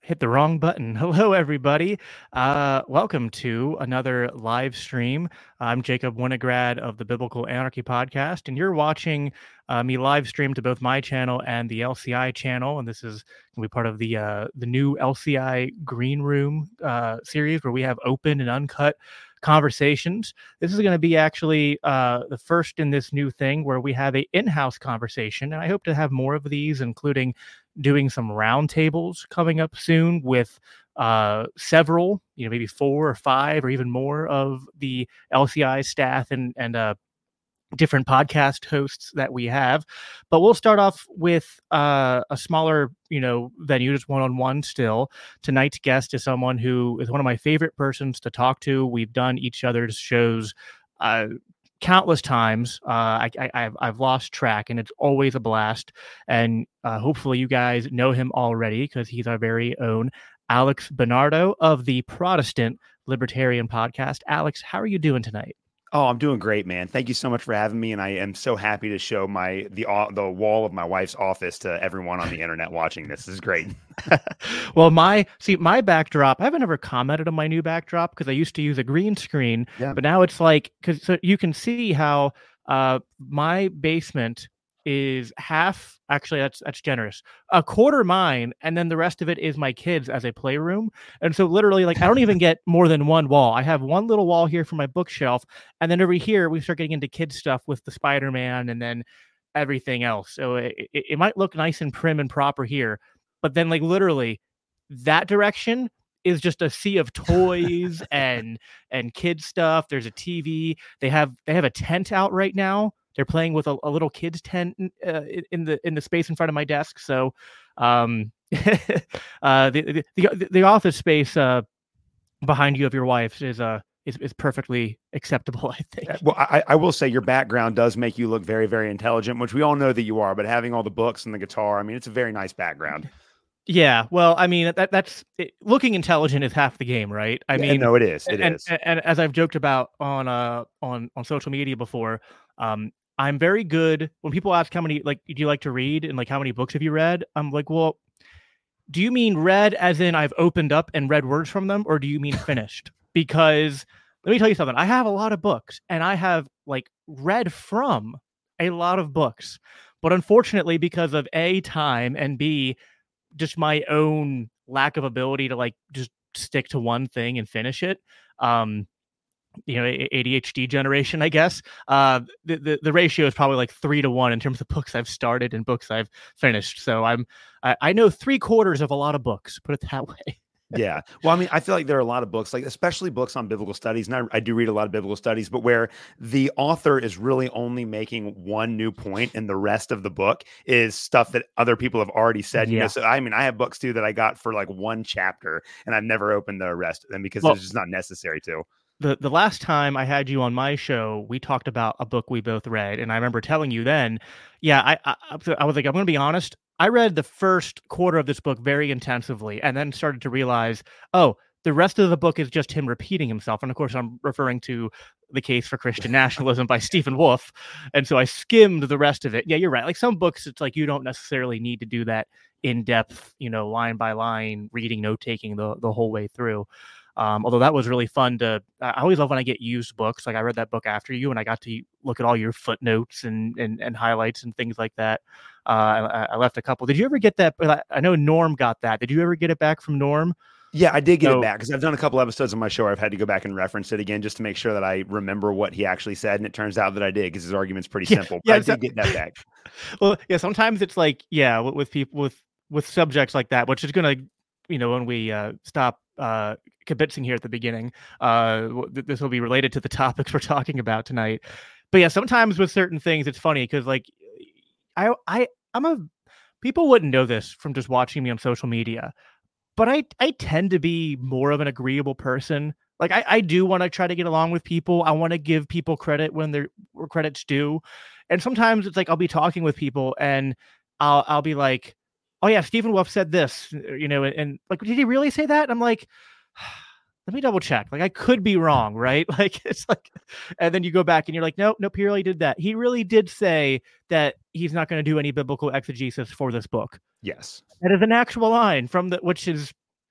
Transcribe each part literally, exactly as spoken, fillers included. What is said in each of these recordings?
hit the wrong button. Hello, everybody. Uh, welcome to another live stream. I'm Jacob Winograd of the Biblical Anarchy Podcast, and you're watching uh, me live stream to both my channel and the L C I channel. And this is going to be part of the uh, the new L C I Green Room uh, series, where we have open and uncut conversations. This is going to be actually uh, the first in this new thing where we have a in-house conversation, and I hope to have more of these, including doing some roundtables coming up soon with uh, several, you know, maybe four or five or even more of the L C I staff and and uh, different podcast hosts that we have. But we'll start off with uh, a smaller, you know, venue, just one-on-one still. Tonight's guest is someone who is one of my favorite persons to talk to. We've done each other's shows uh, countless times. Uh, I, I, I've, I've lost track, and it's always a blast. And uh, hopefully you guys know him already, because he's our very own Alex Bernardo of the Protestant Libertarian Podcast. Alex, how are you doing tonight? Oh, I'm doing great, man. Thank you so much for having me, and I am so happy to show my the uh, the wall of my wife's office to everyone on the internet watching this. This is great. Well, my see my backdrop, I haven't ever commented on my new backdrop because I used to use a green screen, Yeah. but now it's like, because so you can see how uh my basement is half, actually that's that's generous, a quarter mine, and then the rest of it is my kids as a playroom. And so literally, like, I don't even get more than one wall. I have one little wall here for my bookshelf, and then over here we start getting into kids stuff with the Spider-Man and then everything else. So it, it, it might look nice and prim and proper here, but then, like, literally that direction is just a sea of toys and and kid stuff. There's a T V. They have they have a tent out right now. They're playing with a, a little kids tent uh, in the in the space in front of my desk. So, um, uh, the, the the office space uh, behind you of your wife is uh is, is perfectly acceptable, I think. Well, I, I will say your background does make you look very, very intelligent, which we all know that you are. But having all the books and the guitar, I mean, it's a very nice background. Yeah, well, I mean, that that's it, looking intelligent is half the game, right? I Yeah, mean, no, it is. It and, is. And, and as I've joked about on uh on on social media before, um, I'm very good when people ask how many, like, do you like to read and like how many books have you read? I'm like, well, do you mean read as in I've opened up and read words from them, or do you mean finished? Because let me tell you something. I have a lot of books, and I have like read from a lot of books, but unfortunately, because of A, time, and B, just my own lack of ability to like just stick to one thing and finish it. Um, you know, A D H D generation, I guess. Uh, the, the the ratio is probably like three to one in terms of books I've started and books I've finished. So I'm I, I know three quarters of a lot of books. Put it that way. Yeah. Well, I mean, I feel like there are a lot of books, like especially books on biblical studies. And I, I do read a lot of biblical studies, but where the author is really only making one new point and the rest of the book is stuff that other people have already said. Yeah. You know, so I mean, I have books too that I got for like one chapter, and I've never opened the rest of them because Well, it's just not necessary to. The the last time I had you on my show, we talked about a book we both read, and I remember telling you then, yeah, I I, I was like, I'm going to be honest. I read the first quarter of this book very intensively, and then started to realize, oh, the rest of the book is just him repeating himself. And of course, I'm referring to The Case for Christian Nationalism by Stephen Wolfe. And so I skimmed the rest of it. Yeah, you're right. Like some books, it's like you don't necessarily need to do that in depth, you know, line by line, reading, note taking the the whole way through. Um, although that was really fun to, I always love when I get used books. Like I read that book after you, and I got to look at all your footnotes and and, and highlights and things like that. Uh, I, I left a couple. Did you ever get that? I know Norm got that. Did you ever get it back from Norm? Yeah, I did get so, it back because I've done a couple episodes on my show where I've had to go back and reference it again just to make sure that I remember what he actually said. And it turns out that I did because his argument's pretty yeah, simple. But yeah, I did get that back. Well, yeah, sometimes it's like, yeah, with, with people with with subjects like that, which is going to, you know, when we uh, stop uh, kibitzing here at the beginning, uh, th- this will be related to the topics we're talking about tonight. But yeah, sometimes with certain things, it's funny because like I I I'm a people wouldn't know this from just watching me on social media, but I I tend to be more of an agreeable person. Like I, I do want to try to get along with people. I want to give people credit when they're where credit's due. And sometimes it's like I'll be talking with people and I'll I'll be like, oh yeah, Stephen Wolfe said this, you know, and, and like, did he really say that? And I'm like, let me double check. Like I could be wrong, right? Like it's like, and then you go back and you're like, nope, nope, he really did that. He really did say that he's not going to do any biblical exegesis for this book. Yes. That is an actual line from the, which is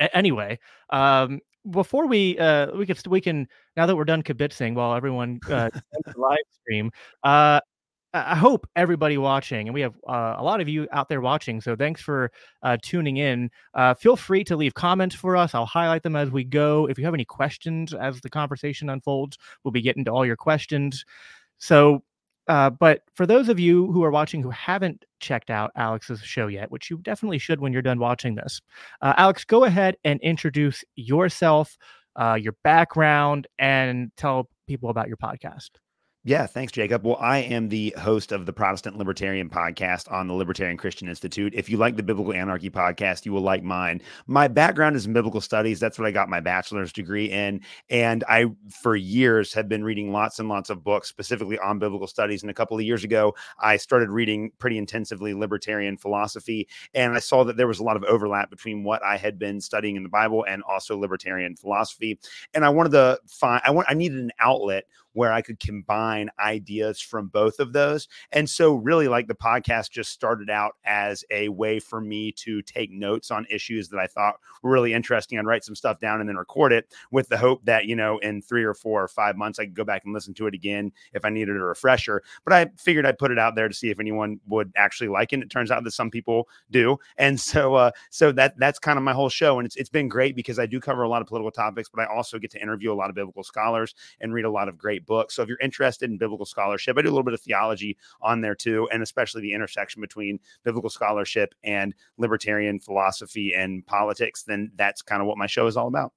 A- anyway, um, before we uh, we can we can now that we're done kibitzing while everyone uh, the live stream. Uh, I I hope everybody watching, and we have uh, a lot of you out there watching, so thanks for uh, tuning in. Uh, feel free to leave comments for us. I'll highlight them as we go. If you have any questions as the conversation unfolds, we'll be getting to all your questions. So, uh, but for those of you who are watching who haven't checked out Alex's show yet, which you definitely should when you're done watching this, uh, Alex, go ahead and introduce yourself, uh, your background, and tell people about your podcast. Yeah, thanks, Jacob. Well, I am the host of the Protestant Libertarian podcast on the Libertarian Christian Institute. If you like the Biblical Anarchy podcast, you will like mine. My background is in biblical studies. That's what I got my bachelor's degree in. And I, for years, have been reading lots and lots of books specifically on biblical studies. And a couple of years ago, I started reading pretty intensively libertarian philosophy. And I saw that there was a lot of overlap between what I had been studying in the Bible and also libertarian philosophy. And I wanted to find, I want, I needed an outlet where I could combine ideas from both of those. And so really, like, the podcast just started out as a way for me to take notes on issues that I thought were really interesting. I'd write some stuff down and then record it with the hope that, you know, in three or four or five months, I could go back and listen to it again if I needed a refresher. But I figured I'd put it out there to see if anyone would actually like it. It turns out that some people do. And so uh, so that that's kind of my whole show. And it's it's been great because I do cover a lot of political topics, but I also get to interview a lot of biblical scholars and read a lot of great books. So if you're interested in biblical scholarship, I do a little bit of theology on there too, and especially the intersection between biblical scholarship and libertarian philosophy and politics, then that's kind of what my show is all about.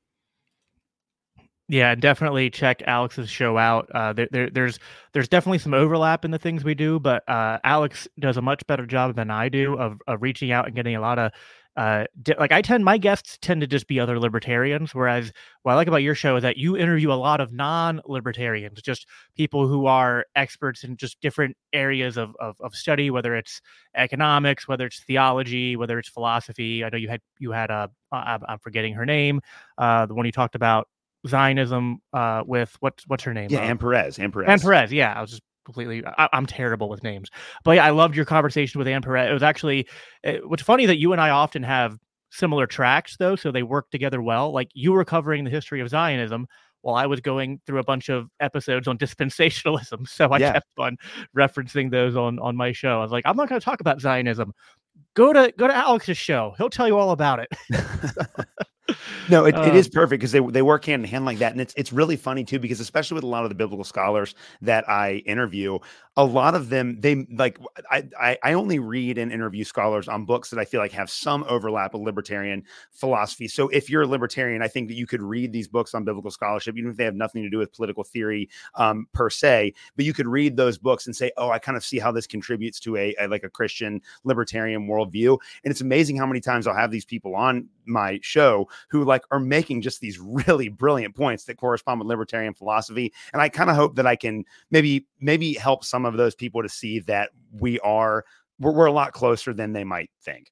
Yeah, definitely check Alex's show out. Uh, there, there, there's there's definitely some overlap in the things we do, but uh, Alex does a much better job than I do of, of reaching out and getting a lot of uh, di- like I tend my guests tend to just be other libertarians, whereas what I like about your show is that you interview a lot of non-libertarians, just people who are experts in just different areas of of, of study, whether it's economics, whether it's theology, whether it's philosophy. I know you had you had a uh, I'm forgetting her name, uh, the one you talked about. Zionism uh, with what's what's her name? Yeah, uh, Ann Perez. Ann Perez. Ann Perez. Yeah, I was just completely. I, I'm terrible with names, but yeah, I loved your conversation with Ann Perez. It was actually. It, what's funny that you and I often have similar tracks though, so they work together well. Like you were covering the history of Zionism, while I was going through a bunch of episodes on dispensationalism. So I Yeah. kept on referencing those on on my show. I was like, I'm not going to talk about Zionism. Go to go to Alex's show. He'll tell you all about it. No, it, Um, it is perfect because they they work hand in hand like that. And it's it's really funny too, because especially with a lot of the biblical scholars that I interview, a lot of them, they like, I, I, I only read and interview scholars on books that I feel like have some overlap with libertarian philosophy. So if you're a libertarian, I think that you could read these books on biblical scholarship, even if they have nothing to do with political theory um, per se, but you could read those books and say, oh, I kind of see how this contributes to a, a like a Christian libertarian worldview. And it's amazing how many times I'll have these people on my show who like are making just these really brilliant points that correspond with libertarian philosophy. And I kind of hope that I can maybe, maybe help some of those people to see that we are, we're, we're a lot closer than they might think.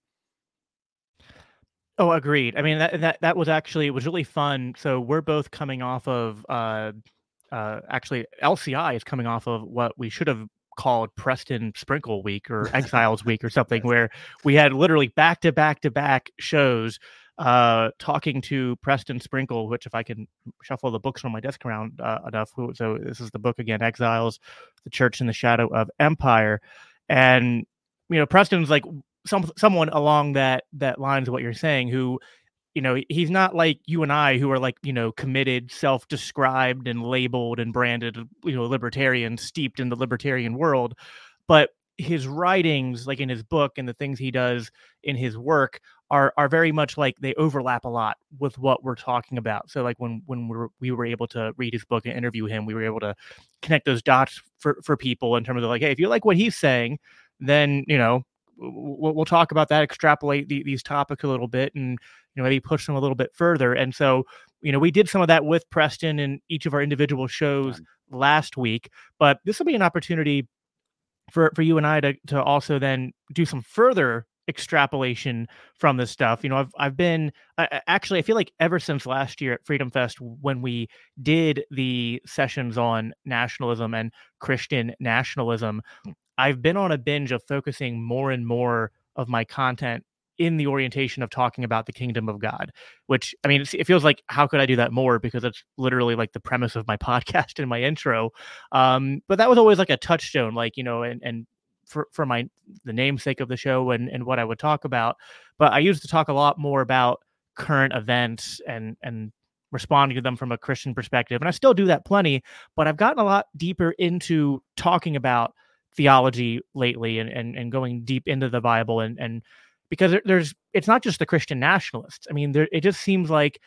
Oh, agreed. I mean, that that that was actually it was really fun. So we're both coming off of uh uh actually L C I is coming off of what we should have called Preston Sprinkle Week or Exiles Week or something, where we had literally back to back to back shows uh talking to Preston Sprinkle, which if I can shuffle the books on my desk around uh, enough. So this is the book again, Exiles, The Church in the Shadow of Empire. And you know, Preston's like some someone along that that lines of what you're saying, who, you know, he's not like you and I, who are like, you know, committed, self-described and labeled and branded, you know, libertarians steeped in the libertarian world. But his writings, like in his book and the things he does in his work, are are very much like they overlap a lot with what we're talking about. So like when when we were, we were able to read his book and interview him, we were able to connect those dots for, for people in terms of like, hey, if you like what he's saying, then, you know, we'll, we'll talk about that, extrapolate the, these topics a little bit, and, you know, maybe push them a little bit further. And so, you know, we did some of that with Preston in each of our individual shows last week, but this will be an opportunity for, for you and I to, to also then do some further extrapolation from this stuff. You know, I've, I've been I, actually, I feel like ever since last year at Freedom Fest, when we did the sessions on nationalism and Christian nationalism, I've been on a binge of focusing more and more of my content in the orientation of talking about the kingdom of God, which, I mean, it feels like, how could I do that more? Because it's literally like the premise of my podcast and my intro. Um, but that was always like a touchstone, like, you know, and, and for, for my, the namesake of the show and, and what I would talk about. But I used to talk a lot more about current events and, and responding to them from a Christian perspective. And I still do that plenty, but I've gotten a lot deeper into talking about theology lately and, and, and going deep into the Bible and, and because there's, it's not just the Christian nationalists. I mean, there, it just seems like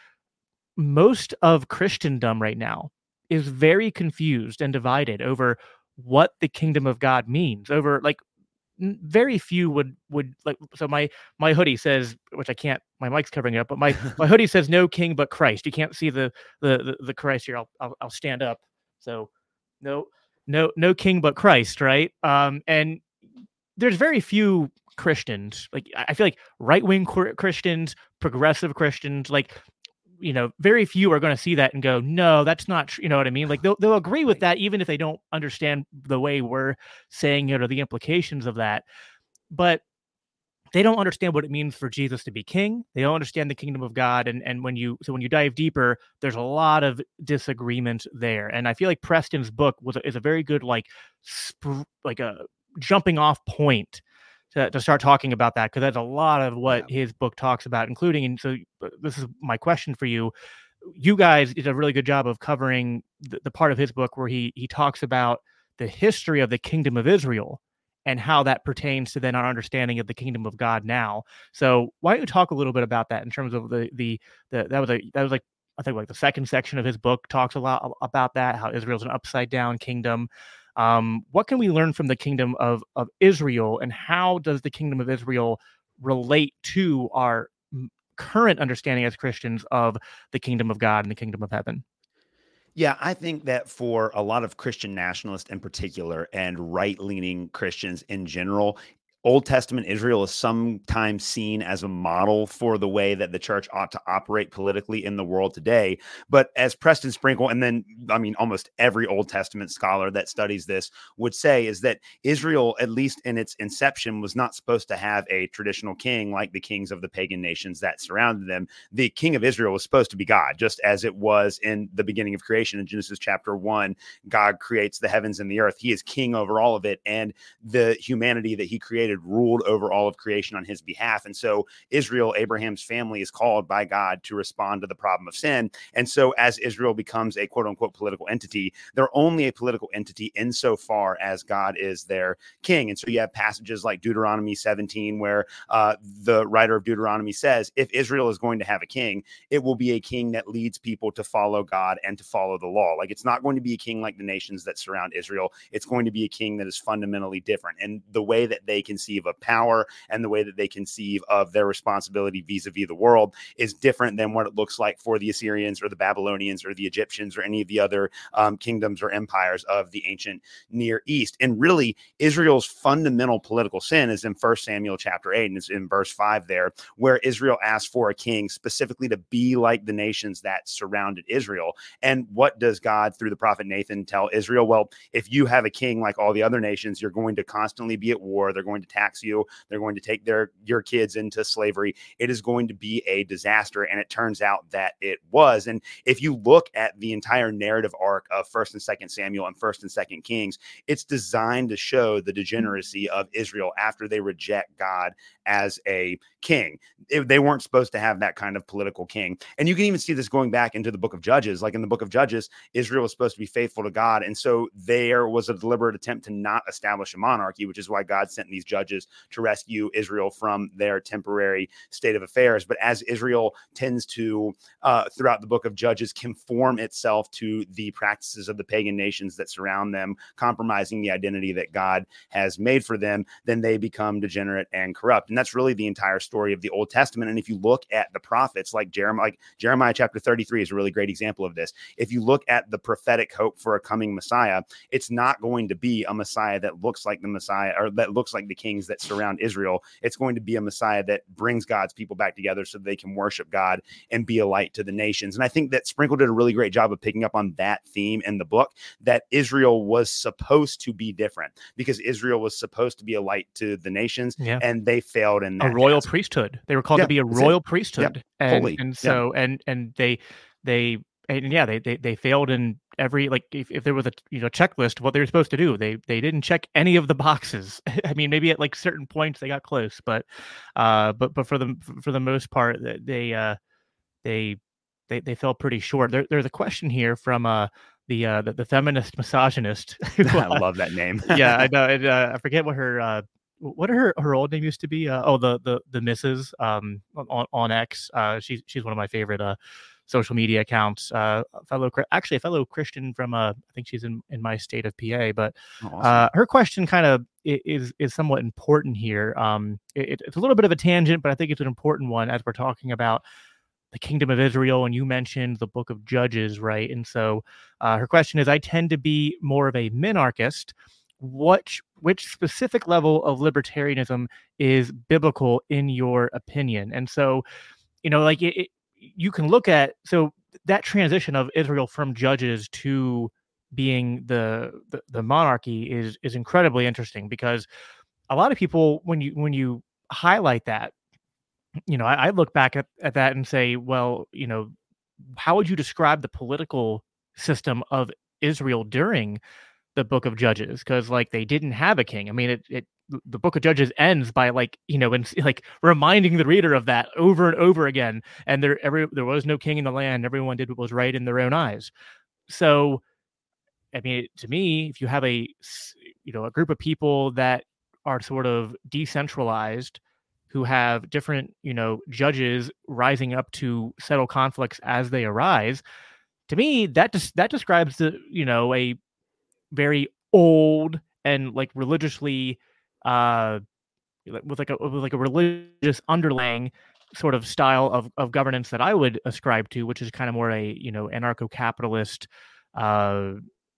most of Christendom right now is very confused and divided over what the kingdom of God means. Over like very few would would like. So my my hoodie says, which I can't. My mic's covering it up, but my my hoodie says "No King but Christ." You can't see the the the, the Christ here. I'll, I'll I'll stand up. So no no no King but Christ, right? Um, and there's very few Christians. Like I feel like right wing Christians, progressive Christians, like, you know, very few are going to see that and go, no, that's not true. You know what I mean? Like they'll, they'll agree with that, even if they don't understand the way we're saying it or the implications of that. But they don't understand what it means for Jesus to be king. They don't understand the kingdom of God. And, and when you, so when you dive deeper, there's a lot of disagreement there. And I feel like Preston's book was, is a very good, like, sp- like a jumping off point To, to start talking about that, because that's a lot of what yeah. his book talks about, including, and so this is my question for you. You guys did a really good job of covering the, the part of his book where he he talks about the history of the kingdom of Israel and how that pertains to then our understanding of the kingdom of God now. So why don't you talk a little bit about that in terms of the the, the that was a that was like I think like the second section of his book talks a lot about that, how Israel's an upside down kingdom. Um, what can we learn from the kingdom of, of Israel, and how does the kingdom of Israel relate to our current understanding as Christians of the kingdom of God and the kingdom of heaven? Yeah, I think that for a lot of Christian nationalists in particular and right-leaning Christians in general, Old Testament Israel is sometimes seen as a model for the way that the church ought to operate politically in the world today. But as Preston Sprinkle, and then, I mean, almost every Old Testament scholar that studies this would say, is that Israel, at least in its inception, was not supposed to have a traditional king like the kings of the pagan nations that surrounded them. The king of Israel was supposed to be God, just as it was in the beginning of creation. In Genesis chapter one, God creates the heavens and the earth. He is king over all of it, and the humanity that he created ruled over all of creation on his behalf. And so Israel, Abraham's family, is called by God to respond to the problem of sin. And so as Israel becomes a quote unquote political entity, they're only a political entity insofar as God is their king. And so you have passages like Deuteronomy seventeen, where uh, the writer of Deuteronomy says, if Israel is going to have a king, it will be a king that leads people to follow God and to follow the law. Like, it's not going to be a king like the nations that surround Israel. It's going to be a king that is fundamentally different. And the way that they conceive of power and the way that they conceive of their responsibility vis-a-vis the world is different than what it looks like for the Assyrians or the Babylonians or the Egyptians or any of the other um, kingdoms or empires of the ancient Near East. And really, Israel's fundamental political sin is in First Samuel chapter eight, and it's in verse five there, where Israel asked for a king specifically to be like the nations that surrounded Israel. And what does God, through the prophet Nathan, tell Israel? Well, if you have a king like all the other nations, you're going to constantly be at war. They're going to tax you. They're going to take their your kids into slavery. It is going to be a disaster. And it turns out that it was. And if you look at the entire narrative arc of First and Second Samuel and First and Second Kings, it's designed to show the degeneracy of Israel after they reject God as a king. It, they weren't supposed to have that kind of political king. And you can even see this going back into the book of Judges. Like in the book of Judges, Israel was supposed to be faithful to God. And so there was a deliberate attempt to not establish a monarchy, which is why God sent these judges to rescue Israel from their temporary state of affairs. But as Israel tends to, uh, throughout the book of Judges, conform itself to the practices of the pagan nations that surround them, compromising the identity that God has made for them, then they become degenerate and corrupt. And that's really the entire story of the Old Testament. And if you look at the prophets like Jeremiah, like Jeremiah chapter thirty-three is a really great example of this. If you look at the prophetic hope for a coming Messiah, it's not going to be a Messiah that looks like the Messiah or that looks like the kings that surround Israel. It's going to be a Messiah that brings God's people back together so they can worship God and be a light to the nations. And I think that Sprinkle did a really great job of picking up on that theme in the book, that Israel was supposed to be different because Israel was supposed to be a light to the nations, yeah. and they failed failed in a that royal task. priesthood. They were called Yeah, to be a that's it. royal Yep. priesthood, and Holy. and Yeah. so and and they they and yeah, they they they failed in every like if, if there was a you know checklist of what they were supposed to do, they they didn't check any of the boxes. I mean, maybe at like certain points they got close, but uh, but but for the for the most part, th- they uh they they they fell pretty short. There, there's a question here from uh the uh the, the feminist misogynist. who, I uh, love that name. yeah, I know. And, uh, I forget what her uh what her her old name used to be. Uh, oh, the the the Missus um on on X. Uh, she's she's one of my favorite uh social media accounts. Uh, a fellow Chri- actually a fellow Christian from uh I think she's in in my state of P A. But Oh, awesome. uh, her question kind of is is somewhat important here. Um, it, it's a little bit of a tangent, but I think it's an important one as we're talking about the kingdom of Israel, and you mentioned the book of Judges, right? And so uh, her question is, I tend to be more of a minarchist. What, which specific level of libertarianism is biblical in your opinion? And so, you know, like it, it, you can look at, so that transition of Israel from Judges to being the, the, the monarchy is, is incredibly interesting, because a lot of people, when you, when you highlight that, you know, I, I look back at, at that and say, well, you know, how would you describe the political system of Israel during the book of Judges? Because like they didn't have a king. I mean, it, it the book of Judges ends by like, you know, and like reminding the reader of that over and over again. And there every there was no king in the land. Everyone did what was right in their own eyes. So, I mean, to me, if you have a you know a group of people that are sort of decentralized, who have different, you know, judges rising up to settle conflicts as they arise. To me, that just that describes the, you know, a very old and like religiously uh with like a with like a religious underlying sort of style of of governance that I would ascribe to, which is kind of more a, you know, anarcho-capitalist uh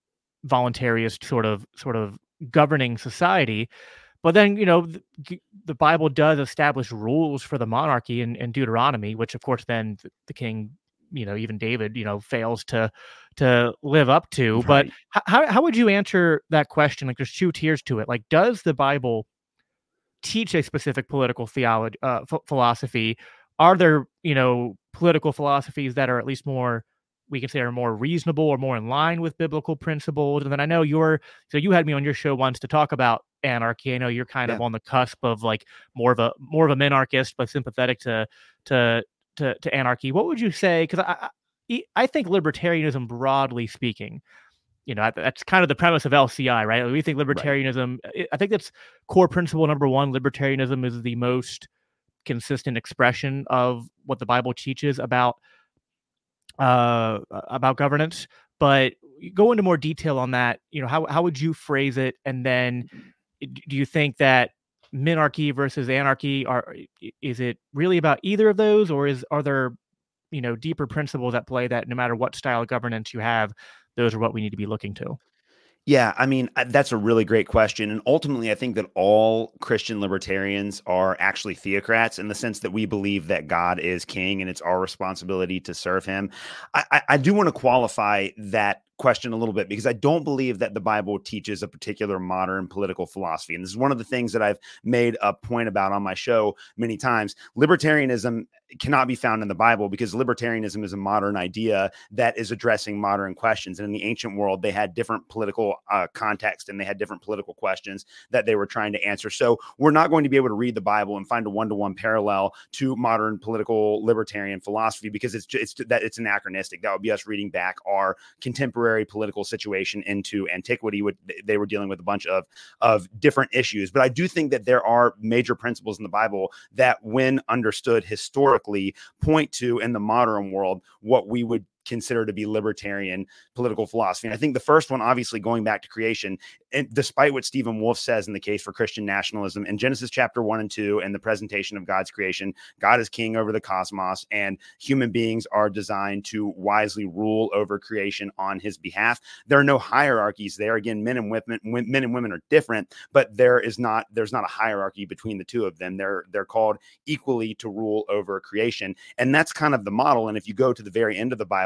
voluntarist sort of sort of governing society. But then, you know, the, the Bible does establish rules for the monarchy in, in Deuteronomy, which, of course, then the, the king, you know, even David, you know, fails to to live up to. But Right. how how would you answer that question? Like, there's two tiers to it. Like, does the Bible teach a specific political theology, uh, ph- philosophy? Are there, you know, political philosophies that are at least more, we can say, are more reasonable or more in line with biblical principles? And then I know you're, so you had me on your show once to talk about anarchy. I know you're kind Yeah. of on the cusp of like more of a more of a minarchist, but sympathetic to to to, to anarchy. What would you say? Because I, I I think libertarianism, broadly speaking, you know, that's kind of the premise of L C I, right? We think Right. libertarianism, I think that's core principle number one. Libertarianism is the most consistent expression of what the Bible teaches about uh, about governance. But go into more detail on that. You know, how how would you phrase it? And then, do you think that minarchy versus anarchy are is it really about either of those, or is are there, you know, deeper principles at play that no matter what style of governance you have, those are what we need to be looking to? Yeah, I mean, uh, that's a really great question. And ultimately, I think that all Christian libertarians are actually theocrats in the sense that we believe that God is king and it's our responsibility to serve him. I, I, I do want to qualify that question a little bit because I don't believe that the Bible teaches a particular modern political philosophy. And this is one of the things that I've made a point about on my show many times. Libertarianism cannot be found in the Bible because libertarianism is a modern idea that is addressing modern questions. And in the ancient world, they had different political uh, context and they had different political questions that they were trying to answer. So we're not going to be able to read the Bible and find a one-to-one parallel to modern political libertarian philosophy because it's just, it's that it's anachronistic. That would be us reading back our contemporary political situation into antiquity. With they were dealing with a bunch of of different issues. But I do think that there are major principles in the Bible that, when understood historically, point to, in the modern world, what we would consider to be libertarian political philosophy. And I think the first one, obviously going back to creation, and despite what Stephen Wolfe says in the case for Christian nationalism, in Genesis chapter one and two and the presentation of God's creation, God is king over the cosmos and human beings are designed to wisely rule over creation on his behalf. There are no hierarchies there. Again, men and women, men and women are different, but there is not, there's not a hierarchy between the two of them. They're, they're called equally to rule over creation. And that's kind of the model. And if you go to the very end of the Bible,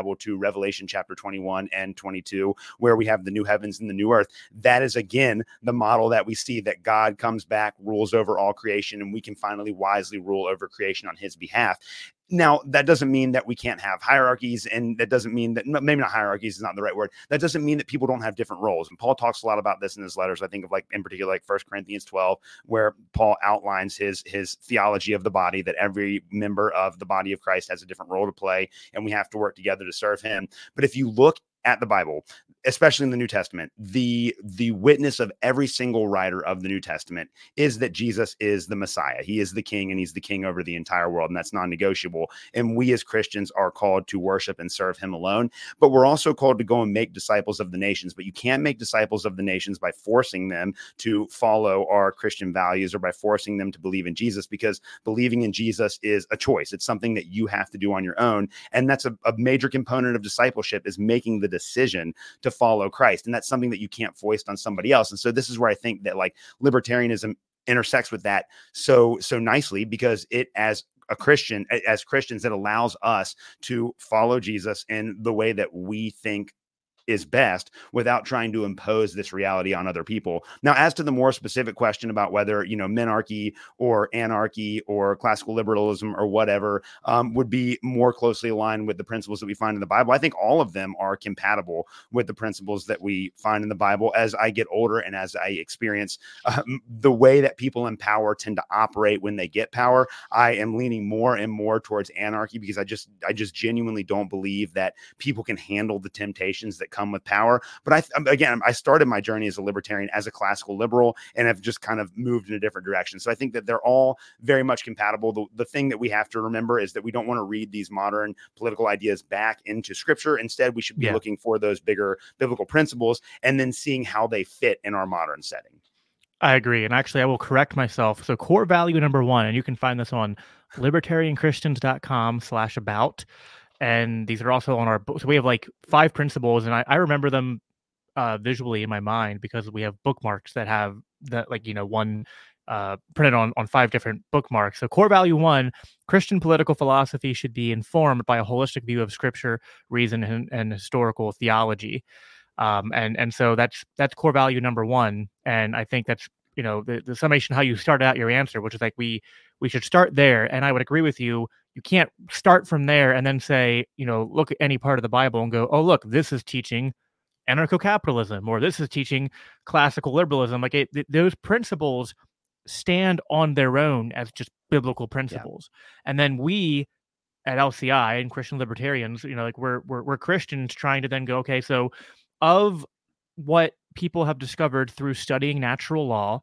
Bible to Revelation chapter twenty-one and twenty-two, where we have the new heavens and the new earth. That is, again, the model that we see, that God comes back, rules over all creation, and we can finally wisely rule over creation on his behalf. Now, that doesn't mean that we can't have hierarchies, and that doesn't mean that, maybe not hierarchies is not the right word. That doesn't mean that people don't have different roles. And Paul talks a lot about this in his letters. I think of, like, in particular, like First Corinthians twelve, where Paul outlines his, his theology of the body, that every member of the body of Christ has a different role to play, and we have to work together to serve him. But if you look at the Bible, especially in the New Testament, the the witness of every single writer of the New Testament is that Jesus is the Messiah. He is the king, and he's the king over the entire world, and that's non-negotiable. And we as Christians are called to worship and serve him alone, but we're also called to go and make disciples of the nations. But you can't make disciples of the nations by forcing them to follow our Christian values or by forcing them to believe in Jesus, because believing in Jesus is a choice. It's something that you have to do on your own. And that's a, a major component of discipleship, is making the decision to follow Christ. And that's something that you can't foist on somebody else. And so this is where I think that, like, libertarianism intersects with that so, so nicely, because it, as a Christian, as Christians, it allows us to follow Jesus in the way that we think is best, without trying to impose this reality on other people. Now, as to the more specific question about whether, you know, menarchy or anarchy or classical liberalism or whatever um, would be more closely aligned with the principles that we find in the Bible, I think all of them are compatible with the principles that we find in the Bible. As I get older and as I experience um, the way that people in power tend to operate when they get power, I am leaning more and more towards anarchy, because I just, I just genuinely don't believe that people can handle the temptations that come with power. But I, again, I started my journey as a libertarian, as a classical liberal, and have just kind of moved in a different direction. So I think that they're all very much compatible. The, the thing that we have to remember is that we don't want to read these modern political ideas back into scripture. Instead, we should be yeah. looking for those bigger biblical principles and then seeing how they fit in our modern setting. I agree. And actually, I will correct myself. So core value number one, and you can find this on libertarian christians dot com slash about. And these are also on our book. So we have like five principles, and I, I remember them uh, visually in my mind, because we have bookmarks that have that, like, you know, one uh, printed on, on five different bookmarks. So core value one, Christian political philosophy should be informed by a holistic view of scripture, reason, and, and historical theology. Um, and, and so that's, that's core value number one. And I think that's, you know, the, the summation, how you started out your answer, which is like, we, we should start there. And I would agree with you. You can't start from there and then say, you know, look at any part of the Bible and go, oh, look, this is teaching anarcho-capitalism, or this is teaching classical liberalism. Like it, th- those principles stand on their own as just biblical principles. Yeah. And then we at L C I and Christian libertarians, you know, like we're, we're, we're Christians trying to then go, okay, so of what people have discovered through studying natural law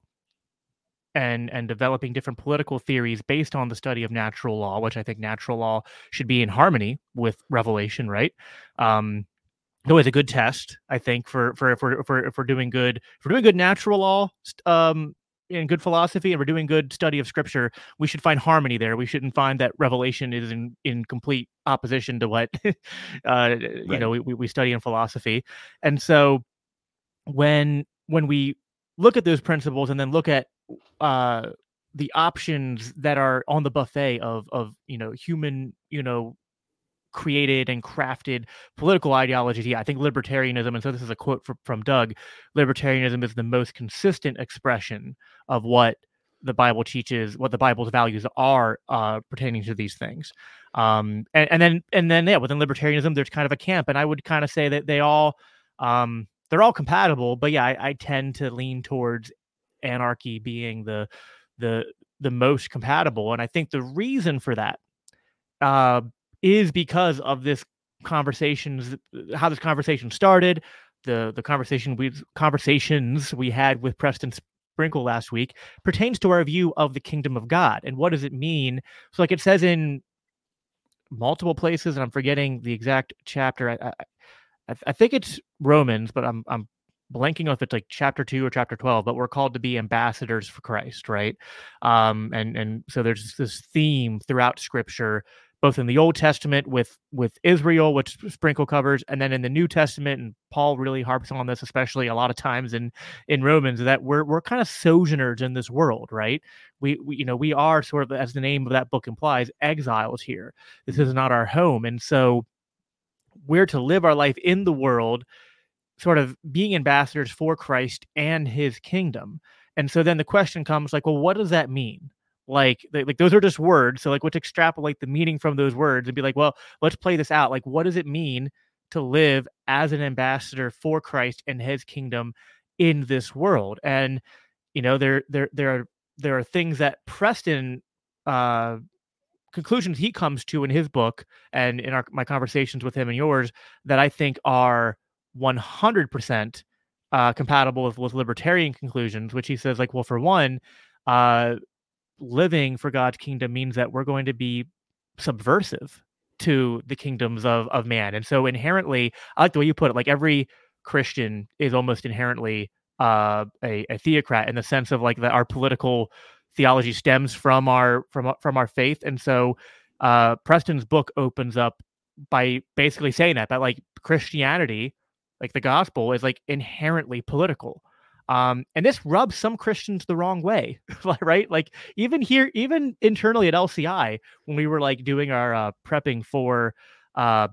and and developing different political theories based on the study of natural law, which I think natural law should be in harmony with revelation, right? Um, always a good test, I think, for for if we're if we're, if we're doing good, if we're doing good natural law um, and good philosophy, and we're doing good study of scripture, we should find harmony there. We shouldn't find that revelation is in, in complete opposition to what uh, right. you know we, we study in philosophy. And so when when we look at those principles and then look at uh, the options that are on the buffet of of you know human you know created and crafted political ideologies, yeah, I think libertarianism, and so this is a quote from, from Doug, libertarianism is the most consistent expression of what the Bible teaches, what the Bible's values are uh, pertaining to these things. Um, and, and then, and then, yeah, within libertarianism, there's kind of a camp, and I would kind of say that they all, um, they're all compatible, but yeah, I, I tend to lean towards anarchy being the, the, the most compatible. And I think the reason for that, uh, is because of this conversations, how this conversation started, the the conversation we conversations we had with Preston Sprinkle last week pertains to our view of the kingdom of God. And what does it mean? So like it says in multiple places, and I'm forgetting the exact chapter. I I, I think it's Romans, but I'm I'm blanking off if it's like chapter two or chapter twelve, but we're called to be ambassadors for Christ, right? Um, and and so there's this theme throughout Scripture, both in the Old Testament with with Israel, which Sprinkle covers, and then in the New Testament, and Paul really harps on this, especially a lot of times in in Romans, that we're we're kind of sojourners in this world, right? We, we you know we are sort of, as the name of that book implies, exiles here. This is not our home, and so we're to live our life in the world, sort of being ambassadors for Christ and his kingdom. And so then the question comes like, well, what does that mean? Like, like those are just words. So like, let's extrapolate the meaning from those words and be like, well, let's play this out. Like, what does it mean to live as an ambassador for Christ and his kingdom in this world? And, you know, there, there, there are, there are things that Preston, uh, conclusions he comes to in his book and in our, my conversations with him and yours that I think are one hundred percent uh, compatible with, with libertarian conclusions, which he says, like, well, for one, uh, living for God's kingdom means that we're going to be subversive to the kingdoms of, of man. And so inherently, I like the way you put it, like every Christian is almost inherently uh, a, a theocrat in the sense of like that our political theology stems from our from from our faith. And so uh, Preston's book opens up by basically saying that, that like Christianity, like the gospel, is like inherently political. Um, and this rubs some Christians the wrong way, right? Like even here, even internally at L C I, when we were like doing our uh, prepping for uh,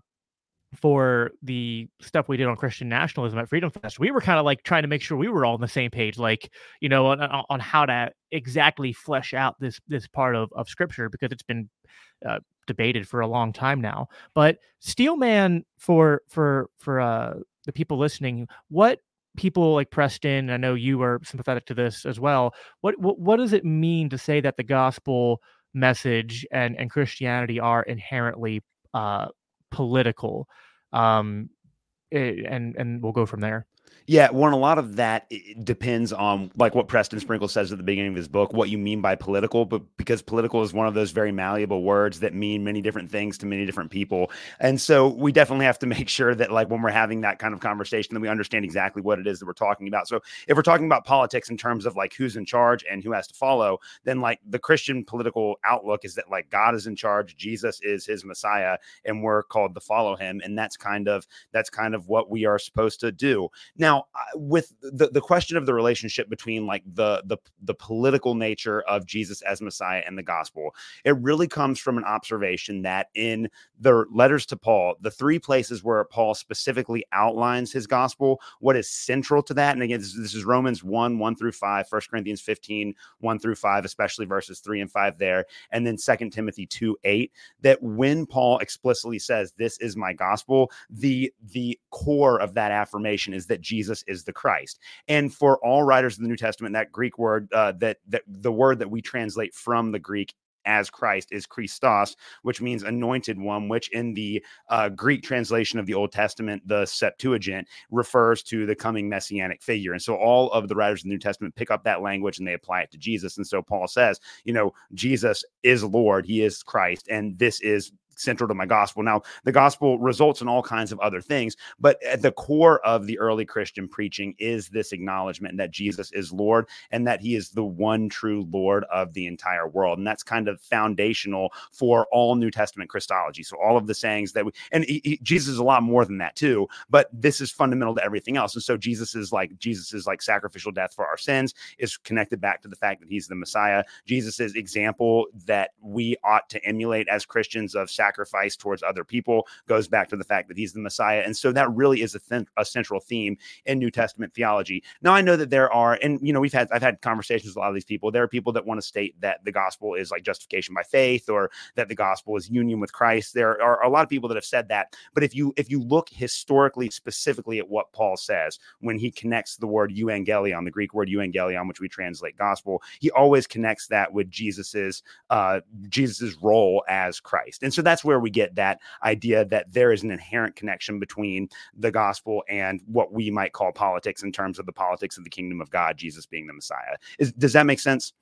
for the stuff we did on Christian nationalism at Freedom Fest, we were kind of like trying to make sure we were all on the same page, like, you know, on, on how to exactly flesh out this this part of, of Scripture, because it's been uh, debated for a long time now. But Steelman, for for for uh, the people listening, what people like Preston, I know you are sympathetic to this as well. What what, what does it mean to say that the gospel message and, and Christianity are inherently uh, political? Um, it, and and we'll go from there. Yeah, well, a lot of that depends on like what Preston Sprinkle says at the beginning of his book, what you mean by political, but because political is one of those very malleable words that mean many different things to many different people. And so we definitely have to make sure that like when we're having that kind of conversation, that we understand exactly what it is that we're talking about. So if we're talking about politics in terms of like who's in charge and who has to follow, then like the Christian political outlook is that like God is in charge, Jesus is his Messiah, and we're called to follow him. And that's kind of, that's kind of what we are supposed to do. Now, with the, the question of the relationship between like the, the the political nature of Jesus as Messiah and the gospel, it really comes from an observation that in the letters to Paul, the three places where Paul specifically outlines his gospel, what is central to that, and again, this, this is Romans one, one through five, First Corinthians fifteen, one through five, especially verses three and five there, and then Second Timothy two, eight, that when Paul explicitly says, this is my gospel, the, the core of that affirmation is that Jesus is the Christ. And for all writers of the New Testament, that Greek word, uh, that that the word that we translate from the Greek as Christ is Christos, which means anointed one, which in the uh, Greek translation of the Old Testament, the Septuagint, refers to the coming messianic figure. And so all of the writers of the New Testament pick up that language and they apply it to Jesus. And so Paul says, you know, Jesus is Lord, he is Christ, and this is central to my gospel. Now, the gospel results in all kinds of other things, but at the core of the early Christian preaching is this acknowledgement that Jesus is Lord and that he is the one true Lord of the entire world. And that's kind of foundational for all New Testament Christology. So all of the sayings that we, and he, he, Jesus is a lot more than that too, but this is fundamental to everything else. And so Jesus is like, Jesus is like sacrificial death for our sins is connected back to the fact that he's the Messiah. Jesus's example that we ought to emulate as Christians of sacrifice sacrifice towards other people goes back to the fact that he's the Messiah. And so that really is a, th- a central theme in New Testament theology. Now, I know that there are, and, you know, we've had, I've had conversations with a lot of these people. There are people that want to state that the gospel is like justification by faith, or that the gospel is union with Christ. There are a lot of people that have said that. But if you, if you look historically, specifically at what Paul says, when he connects the word euangelion, the Greek word euangelion, which we translate gospel, he always connects that with Jesus's, uh, Jesus's role as Christ. And so that's where we get that idea that there is an inherent connection between the gospel and what we might call politics in terms of the politics of the kingdom of God, Jesus being the Messiah. Is, does that make sense?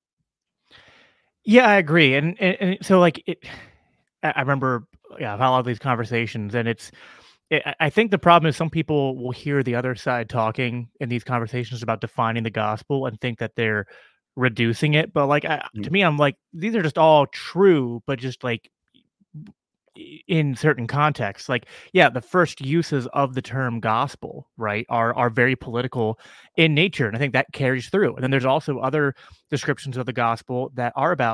Yeah, I agree. And, and, and so like, it, I remember, yeah, I've had a lot of these conversations, and it's, it, I think the problem is some people will hear the other side talking in these conversations about defining the gospel and think that they're reducing it. But like, I, to me, I'm like, these are just all true, but just like, in certain contexts. Like, yeah, the first uses of the term gospel, right, are are very political in nature, and I think that carries through. And then there's also other descriptions of the gospel that are about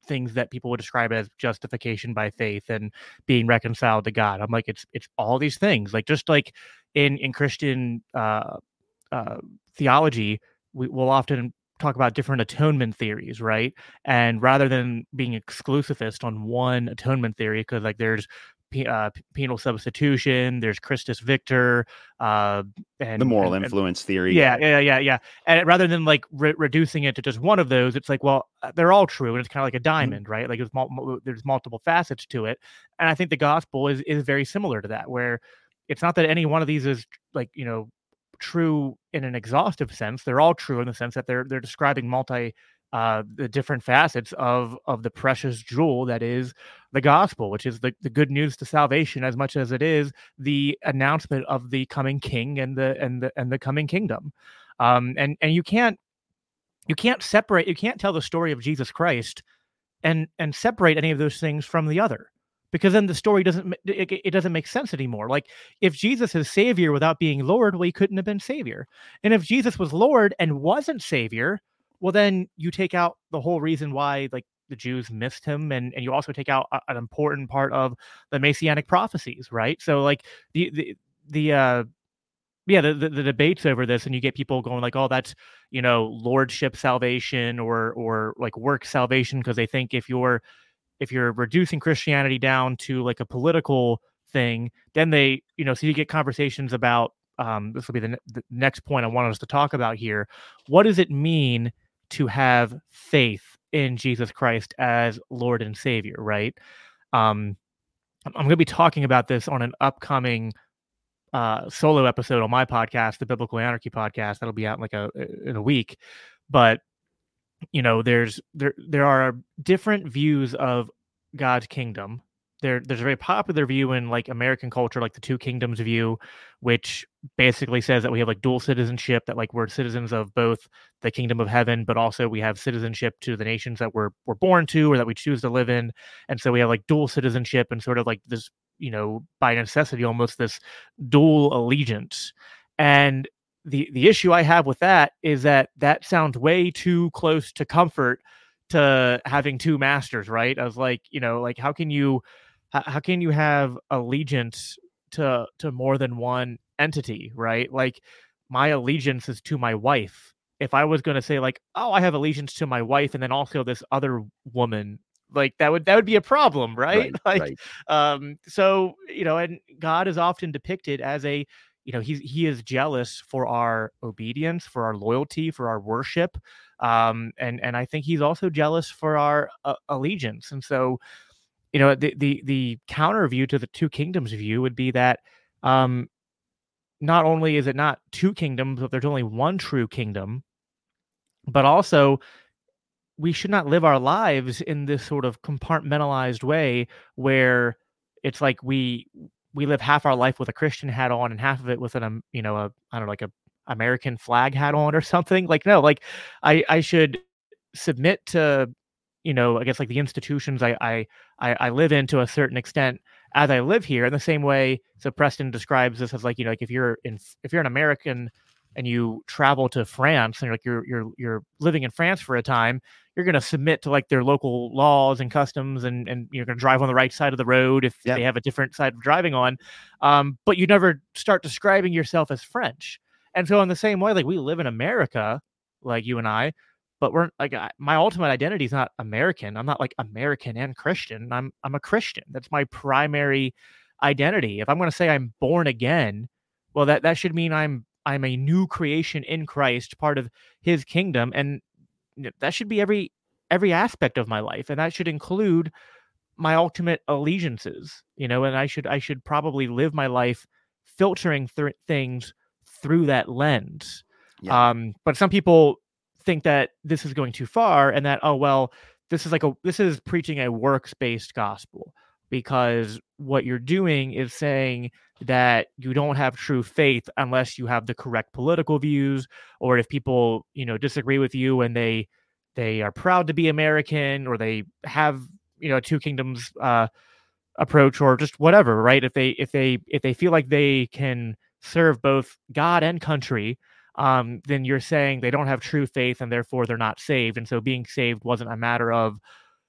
things that people would describe as justification by faith and being reconciled to God. I'm like, it's it's all these things. Like just like in in Christian uh, uh, theology, we will often talk about different atonement theories, right? And rather than being exclusivist on one atonement theory, because like there's uh, penal substitution, there's Christus Victor, uh, and the moral and, influence and, theory. Yeah, yeah, yeah, yeah. And rather than like re- reducing it to just one of those, it's like, well, they're all true, and it's kind of like a diamond, mm-hmm. right? Like there's, mul- there's multiple facets to it, and I think the gospel is is very similar to that, where it's not that any one of these is like, you know, true in an exhaustive sense. They're all true in the sense that they're they're describing multi uh the different facets of of the precious jewel that is the gospel, which is the, the good news to salvation as much as it is the announcement of the coming king and the and the and the coming kingdom. Um and and you can't you can't separate you can't tell the story of Jesus Christ and and separate any of those things from the other, because then the story doesn't it, it doesn't make sense anymore. Like if Jesus is Savior without being Lord, well, he couldn't have been Savior. And if Jesus was Lord and wasn't Savior, well, then you take out the whole reason why like the Jews missed him, and, and you also take out a, an important part of the Messianic prophecies, right? So like the the the uh yeah, the, the, the debates over this, and you get people going like, oh, that's, you know, lordship salvation or or like work salvation, because they think if you're if you're reducing Christianity down to like a political thing, then they, you know, so you get conversations about, um, this will be the, ne- the next point I want us to talk about here. What does it mean to have faith in Jesus Christ as Lord and Savior, right? Um, I'm going to be talking about this on an upcoming uh, solo episode on my podcast, the Biblical Anarchy podcast. That'll be out in like a in a week. But you know, there's there there are different views of God's kingdom. There, there's a very popular view in like American culture, like the two kingdoms view, which basically says that we have like dual citizenship, that like we're citizens of both the kingdom of heaven, but also we have citizenship to the nations that we're we're born to or that we choose to live in. And so we have like dual citizenship and sort of like this, you know, by necessity, almost this dual allegiance. And the the issue I have with that is that that sounds way too close to comfort to having two masters, right? I was like, you know, like how can you how can you have allegiance to to more than one entity, right? Like my allegiance is to my wife. If I was going to say like, oh, I have allegiance to my wife and then also this other woman, like that would that would be a problem, right? Right, like right. um so, you know, and God is often depicted as a, you know, he's he is jealous for our obedience, for our loyalty, for our worship. Um and and I think he's also jealous for our uh, allegiance. And so, you know, the the the counter view to the two kingdoms view would be that um, not only is it not two kingdoms, but there's only one true kingdom, but also we should not live our lives in this sort of compartmentalized way where it's like we we live half our life with a Christian hat on and half of it with an um, you know, a I don't know, like a American flag hat on or something. Like no, like I I should submit to, you know, I guess like the institutions I, I I I live in to a certain extent as I live here. In the same way, so Preston describes this as like, you know, like if you're in if you're an American and you travel to France and you're like you're you're you're living in France for a time, you're going to submit to like their local laws and customs, and and you're going to drive on the right side of the road if Yeah. they have a different side of driving on. Um, but you never start describing yourself as French. And so in the same way, like we live in America, like you and I, but we're like I, my ultimate identity is not American. I'm not like American and Christian. I'm I'm a Christian. That's my primary identity. If I'm going to say I'm born again, well, that that should mean I'm I'm a new creation in Christ, part of his kingdom, and that should be every every aspect of my life, and that should include my ultimate allegiances, you know, and I should I should probably live my life filtering th- things through that lens. Yeah. Um, but some people think that this is going too far, and that, oh well, this is like a this is preaching a works-based gospel, because what you're doing is saying that you don't have true faith unless you have the correct political views, or if people, you know, disagree with you and they they are proud to be American, or they have, you know, two kingdoms uh, approach, or just whatever, right? If they if they if they feel like they can serve both God and country, um, then you're saying they don't have true faith and therefore they're not saved. And so being saved wasn't a matter of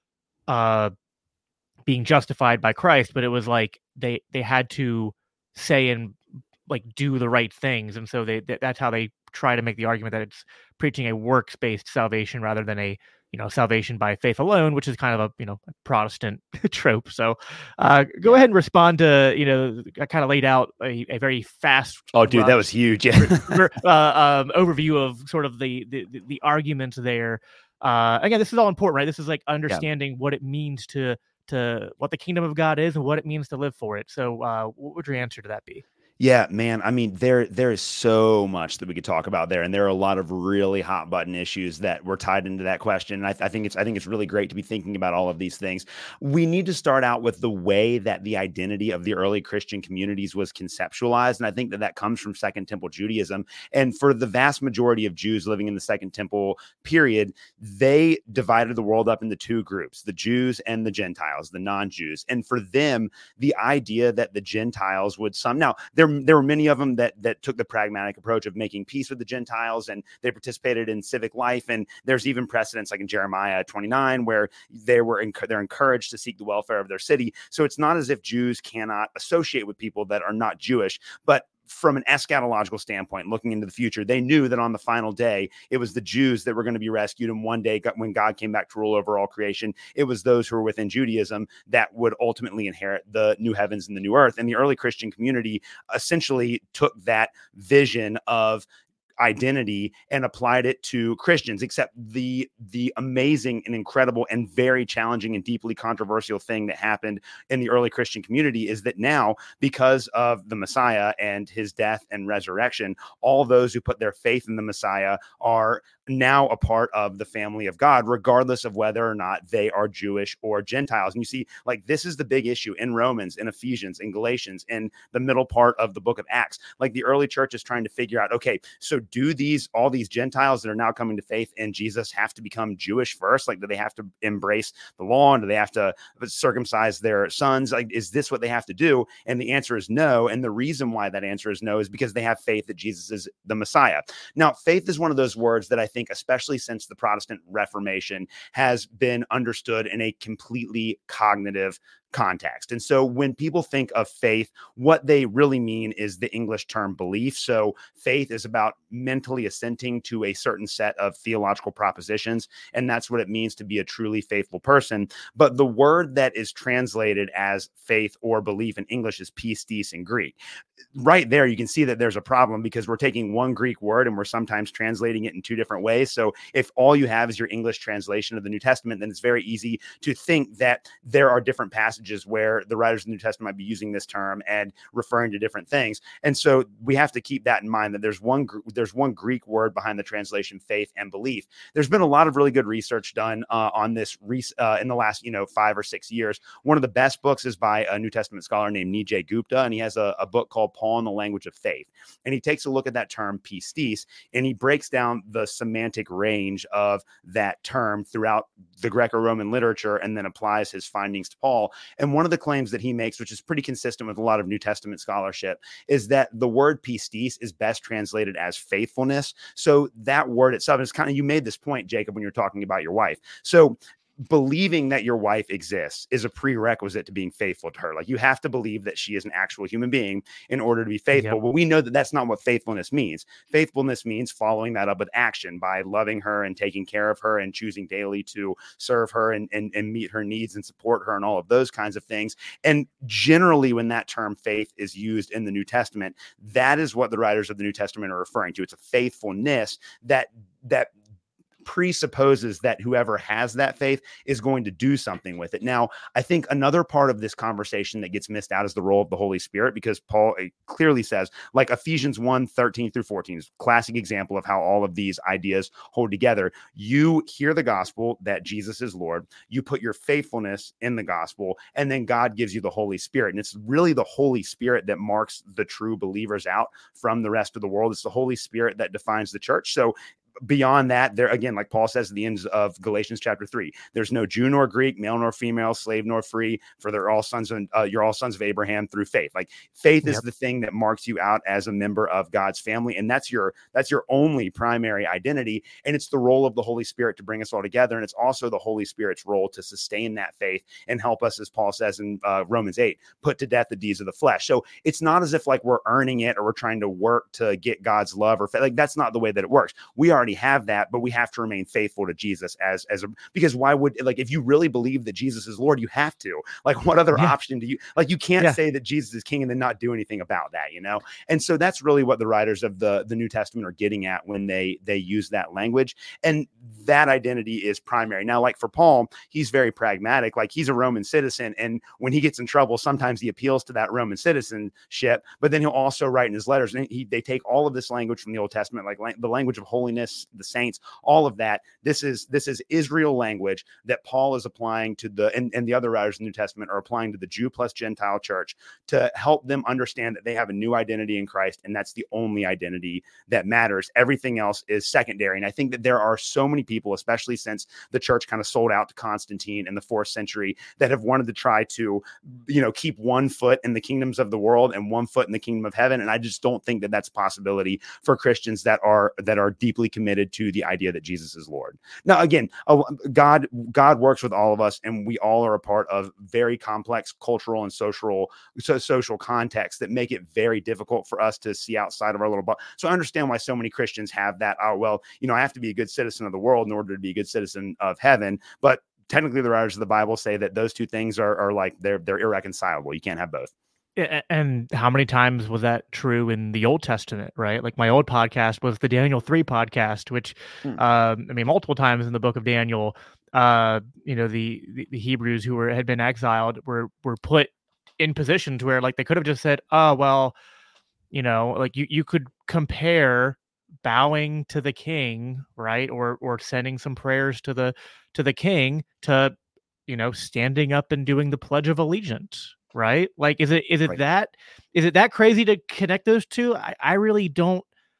uh, being justified by Christ, but it was like they they had to say and like do the right things, and so they th- that's how they try to make the argument that it's preaching a works based salvation rather than a you know salvation by faith alone, which is kind of a you know Protestant trope. So, uh, go Yeah. ahead and respond to you know I kind of laid out a, a very fast. Oh, dude, uh, that was huge. Yeah. uh, um, overview of sort of the the, the argument there. Uh, again, this is all important, right? This is like understanding yeah. what it means to to what the kingdom of God is and what it means to live for it. So, uh, what would your answer to that be? Yeah, man. I mean, there there is so much that we could talk about there, and there are a lot of really hot button issues that were tied into that question. And I, I think it's I think it's really great to be thinking about all of these things. We need to start out with the way that the identity of the early Christian communities was conceptualized, and I think that that comes from Second Temple Judaism. And for the vast majority of Jews living in the Second Temple period, they divided the world up into two groups: the Jews and the Gentiles, the non-Jews. And for them, the idea that the Gentiles would some now there There, there were many of them that that took the pragmatic approach of making peace with the Gentiles, and they participated in civic life. And there's even precedents like in Jeremiah twenty-nine where they were enc- they're encouraged to seek the welfare of their city. So it's not as if Jews cannot associate with people that are not Jewish, but from an eschatological standpoint, looking into the future, they knew that on the final day, it was the Jews that were going to be rescued. And one day, when God came back to rule over all creation, it was those who were within Judaism that would ultimately inherit the new heavens and the new earth. And the early Christian community essentially took that vision of identity and applied it to Christians, except the the amazing and incredible and very challenging and deeply controversial thing that happened in the early Christian community is that now, because of the Messiah and his death and resurrection, all those who put their faith in the Messiah are now a part of the family of God, regardless of whether or not they are Jewish or Gentiles. And you see, like, this is the big issue in Romans, in Ephesians, in Galatians, in the middle part of the book of Acts. Like, the early church is trying to figure out, okay, so do these, all these Gentiles that are now coming to faith in Jesus have to become Jewish first? Like, do they have to embrace the law? And do they have to circumcise their sons? Like, is this what they have to do? And the answer is no. And the reason why that answer is no is because they have faith that Jesus is the Messiah. Now, faith is one of those words that I think, especially since the Protestant Reformation, has been understood in a completely cognitive context. And so when people think of faith, what they really mean is the English term belief. So faith is about mentally assenting to a certain set of theological propositions, and that's what it means to be a truly faithful person. But the word that is translated as faith or belief in English is pistis in Greek. Right there, you can see that there's a problem because we're taking one Greek word and we're sometimes translating it in two different ways. So if all you have is your English translation of the New Testament, then it's very easy to think that there are different passages where the writers of the New Testament might be using this term and referring to different things. And so we have to keep that in mind, that there's one there's one Greek word behind the translation faith and belief. There's been a lot of really good research done uh, on this uh, in the last, you know, five or six years. One of the best books is by a New Testament scholar named Nijay Gupta, and he has a, a book called Paul in the Language of Faith. And he takes a look at that term pistis, and he breaks down the semantic range of that term throughout the Greco-Roman literature and then applies his findings to Paul. And one of the claims that he makes, which is pretty consistent with a lot of New Testament scholarship, is that the word pistis is best translated as faithfulness. So that word itself is kind of, you made this point, Jacob, when you're talking about your wife. So believing that your wife exists is a prerequisite to being faithful to her. Like, you have to believe that she is an actual human being in order to be faithful. Yep. But we know that that's not what faithfulness means. Faithfulness means following that up with action by loving her and taking care of her and choosing daily to serve her and, and, and meet her needs and support her and all of those kinds of things. And generally, when that term faith is used in the New Testament, that is what the writers of the New Testament are referring to. It's a faithfulness that that presupposes that whoever has that faith is going to do something with it. Now, I think another part of this conversation that gets missed out is the role of the Holy Spirit, because Paul clearly says, like Ephesians one, thirteen through fourteen is a classic example of how all of these ideas hold together. You hear the gospel that Jesus is Lord, you put your faithfulness in the gospel, and then God gives you the Holy Spirit. And it's really the Holy Spirit that marks the true believers out from the rest of the world. It's the Holy Spirit that defines the church. So beyond that, there again, like Paul says at the end of Galatians chapter three, there's no Jew nor Greek, male nor female, slave nor free, for they're all sons of uh, you're all sons of Abraham through faith. Like faith Yep. is the thing that marks you out as a member of God's family, and that's your that's your only primary identity. And it's the role of the Holy Spirit to bring us all together, and it's also the Holy Spirit's role to sustain that faith and help us, as Paul says in uh, Romans eight, put to death the deeds of the flesh. So it's not as if like we're earning it or we're trying to work to get God's love or like that's not the way that it works. We already have that, but we have to remain faithful to Jesus as as a because why would like if you really believe that Jesus is Lord, you have to like what other Yeah. option do you like you can't Yeah. say that Jesus is King and then not do anything about that, you know? And so that's really what the writers of the the New Testament are getting at when they they use that language, and that identity is primary. Now, like for Paul, he's very pragmatic. Like he's a Roman citizen, and when he gets in trouble, sometimes he appeals to that Roman citizenship, but then he'll also write in his letters, and he, they take all of this language from the Old Testament, like la- the language of holiness, the saints, all of that. This is this is Israel language that Paul is applying to the, and, and the other writers of the New Testament are applying to the Jew plus Gentile church to help them understand that they have a new identity in Christ, and that's the only identity that matters. Everything else is secondary. And I think that there are so many people, especially since the church kind of sold out to Constantine in the fourth century, that have wanted to try to, you know, keep one foot in the kingdoms of the world and one foot in the kingdom of heaven. And I just don't think that that's a possibility for Christians that are that are deeply committed to the idea that Jesus is Lord. Now, again, God God works with all of us, and we all are a part of very complex cultural and social so social contexts that make it very difficult for us to see outside of our little box. So I understand why so many Christians have that, oh, well, you know, I have to be a good citizen of the world in order to be a good citizen of heaven. But technically the writers of the Bible say that those two things are, are like they're they're irreconcilable. You can't have both. A- And how many times was that true in the Old Testament, right? Like my old podcast was the Daniel three podcast, which, Hmm. um, I mean, multiple times in the book of Daniel, uh, you know, the, the, the Hebrews who were had been exiled were were put in positions where like they could have just said, oh, well, you know, like you, you could compare bowing to the king, right? Or or sending some prayers to the to the king to, you know, standing up and doing the Pledge of Allegiance, right? Like, is it is it Right. that is it that crazy to connect those two? I, I really don't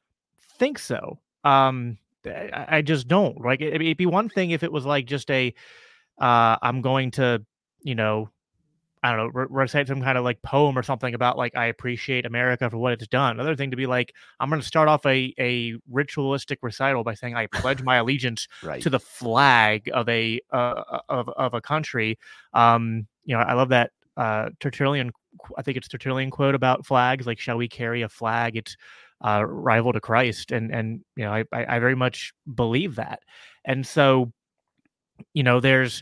think so. Um, I, I just don't. Like, it, it'd be one thing if it was like just a, uh, I'm going to, you know, I don't know, re- recite some kind of like poem or something about like I appreciate America for what it's done. Another thing to be like, I'm going to start off a a ritualistic recital by saying I pledge my allegiance Right. to the flag of a uh, of of a country. Um, you know, I love that uh, Tertullian. I think it's Tertullian quote about flags. Like, shall we carry a flag? It's uh, rival to Christ, and and you know, I I I very much believe that, and so you know, there's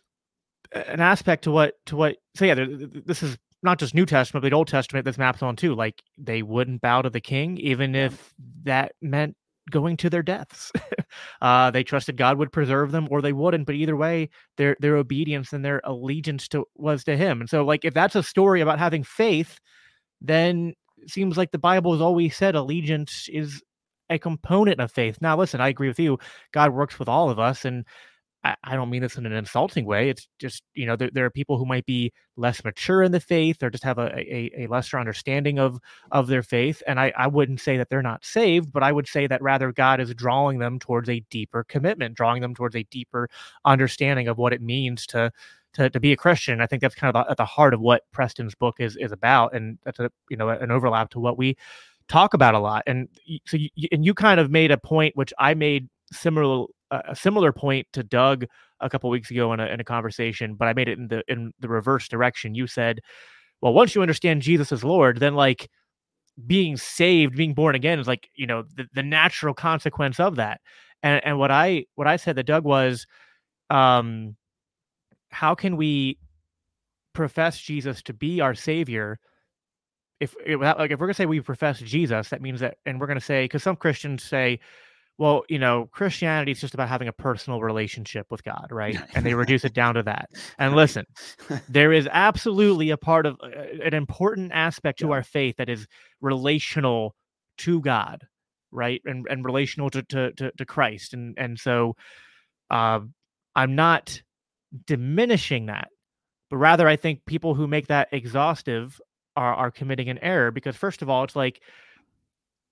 an aspect to what to what so yeah there, this is not just New Testament but Old Testament this maps on too. Like they wouldn't bow to the king even Yeah. if that meant going to their deaths. uh they trusted God would preserve them or they wouldn't, but either way their their obedience and their allegiance to was to him. And so like if that's a story about having faith, then it seems like the Bible has always said allegiance is a component of faith. Now listen, I agree with you, God works with all of us, and I, I don't mean this in an insulting way. It's just, you know, there, there are people who might be less mature in the faith or just have a, a, a lesser understanding of of their faith. And I, I wouldn't say that they're not saved, but I would say that rather God is drawing them towards a deeper commitment, drawing them towards a deeper understanding of what it means to to, to be a Christian. I think that's kind of at the heart of what Preston's book is is about. And that's a, you know, an overlap to what we talk about a lot. And so you, and you kind of made a point, which I made similar a similar point to Doug a couple weeks ago in a, in a conversation, but I made it in the in the reverse direction. You said, well, once you understand Jesus as Lord, then like being saved, being born again is like, you know, the, the natural consequence of that. And and what I what I said to Doug was, um, how can we profess Jesus to be our Savior if, if like if we're gonna say we profess Jesus, that means that, and we're gonna say, because some Christians say, well, you know, Christianity is just about having a personal relationship with God, right? And they reduce it down to that. And listen, there is absolutely a part of uh, an important aspect to Yeah. our faith that is relational to God, right? And and relational to to to, to Christ. And and so uh, I'm not diminishing that, but rather I think people who make that exhaustive are are committing an error, because first of all, it's like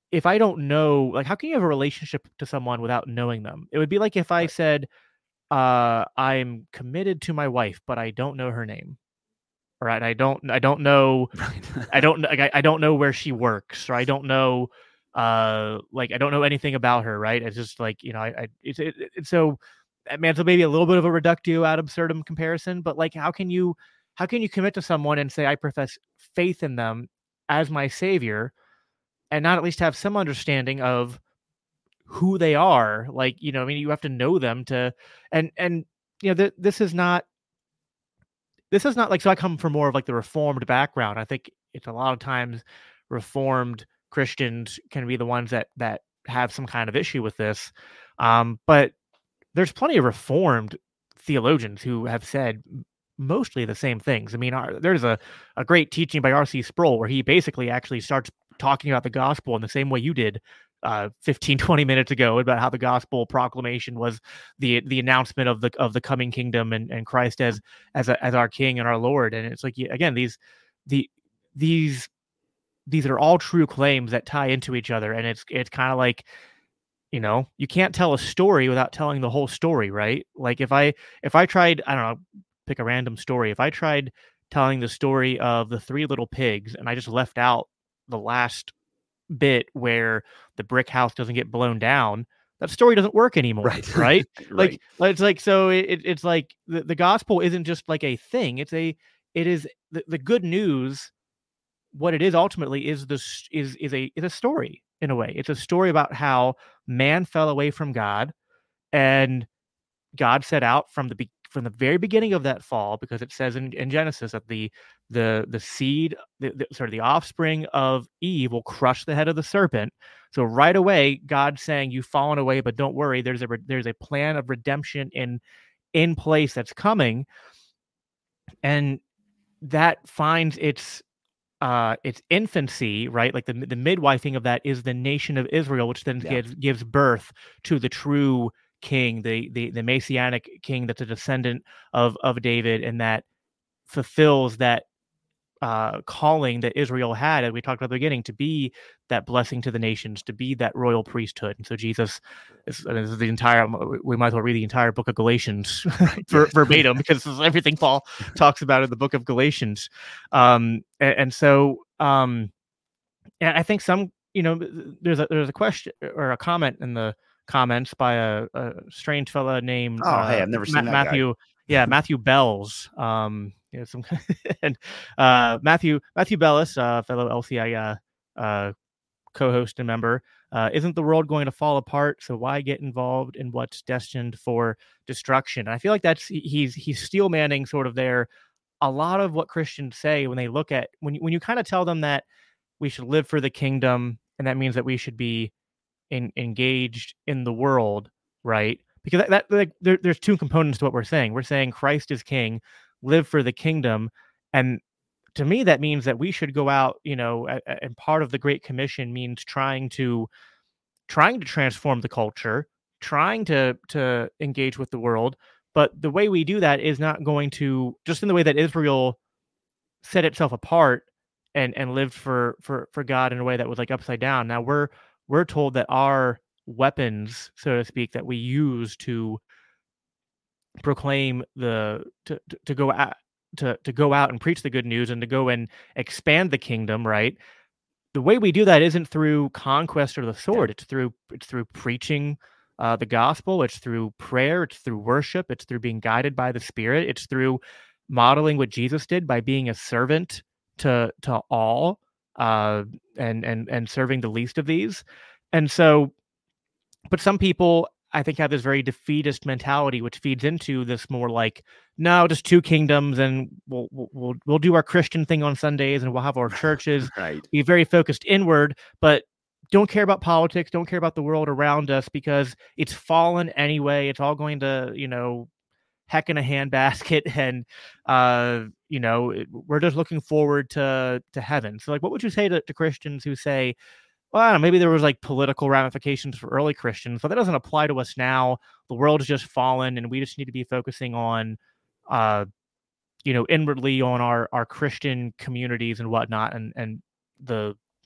if I don't know, like, how can you have a relationship to someone without knowing them? It would be like if I Right. said, uh, I'm committed to my wife, but I don't know her name. Right. I don't, I don't know, Right. I don't, like, I, I don't know where she works, or I don't know, uh, like, I don't know anything about her. Right. It's just like, you know, I, I it's, it, it's so, I mean, it's maybe a little bit of a reductio ad absurdum comparison, but like, how can you, how can you commit to someone and say, I profess faith in them as my savior, and not at least have some understanding of who they are? Like, you know, I mean, you have to know them to, and, and, you know, th- this is not, this is not like, so I come from more of like the reformed background. I think it's a lot of times reformed Christians can be the ones that that have some kind of issue with this. Um, but there's plenty of reformed theologians who have said m- mostly the same things. I mean, our, there's a, a great teaching by R C Sproul where he basically actually starts talking about the gospel in the same way you did uh, fifteen, twenty minutes ago, about how the gospel proclamation was the the announcement of the of the coming kingdom, and, and Christ as as a, as our King and our Lord. And it's like, yeah, again, these the these these are all true claims that tie into each other, and it's it's kind of like, you know, you can't tell a story without telling the whole story, right? Like if I if I tried, I don't know, pick a random story. If I tried telling the story of the three little pigs and I just left out the last bit where the brick house doesn't get blown down, that story doesn't work anymore, Right. right? Like Right. it's like, so it, it's like the, the gospel isn't just like a thing. It's a it is the, the good news. What it is ultimately is this is is a is a story in a way. It's a story about how man fell away from God, and God set out from the be- from the very beginning of that fall, because it says in, in Genesis that the the the seed, the, the, sorry, the offspring of Eve will crush the head of the serpent. So right away, God's saying, "You've fallen away, but don't worry. There's a re- there's a plan of redemption in in place that's coming," and that finds its uh its infancy, right? Like the the midwifing of that is the nation of Israel, which then Yeah. gives gives birth to the true king, the the the messianic king that's a descendant of of David, and that fulfills that uh calling that Israel had, as we talked about at the beginning, to be that blessing to the nations, to be that royal priesthood. And so Jesus is, I mean, this is the entire, we might as well read the entire book of Galatians Right. ver, Yes. verbatim, because this is everything Paul talks about in the book of Galatians. Um and, and so um and I think some, you know, there's a there's a question or a comment in the comments by a, a strange fella named Oh, hey, uh, I've never Ma- seen that guy. Matthew. Yeah, Matthew Bells. Um, you know, some and uh, Matthew Matthew Bellis, uh, fellow L C I uh, uh, co-host and member. Uh, isn't the world going to fall apart? So why get involved in what's destined for destruction? And I feel like that's he's he's steel manning sort of there a lot of what Christians say when they look at when you, when you kind of tell them that we should live for the kingdom, and that means that we should be in, engaged in the world, right? Because that, that like there, there's two components to what we're saying. We're saying Christ is king, live for the kingdom, and to me that means that we should go out, you know, a- a- and part of the Great Commission means trying to trying to transform the culture, trying to to engage with the world. But the way we do that is not going to, just in the way that Israel set itself apart and and lived for for for God in a way that was like upside down. Now we're we're told that our weapons, so to speak, that we use to proclaim the to to, to go out to to go out and preach the good news and to go and expand the kingdom, right? The way we do that isn't through conquest or the Yeah. sword. It's through it's through preaching uh, the gospel. It's through prayer. It's through worship. It's through being guided by the Spirit. It's through modeling what Jesus did by being a servant to to all, uh, and and and serving the least of these. And so, but some people, I think, have this very defeatist mentality, which feeds into this more like, no, just two kingdoms, and we'll we'll we'll do our Christian thing on Sundays, and we'll have our churches, Right. be very focused inward, but don't care about politics, don't care about the world around us, because it's fallen anyway. It's all going to, you know, heck in a handbasket, and uh, you know, it- we're just looking forward to to heaven. So, like, what would you say to, to Christians who say, well, I don't know, maybe there was like political ramifications for early Christians, but that doesn't apply to us now. The world has just fallen, and we just need to be focusing on, uh, you know, inwardly on our our Christian communities and whatnot, and and the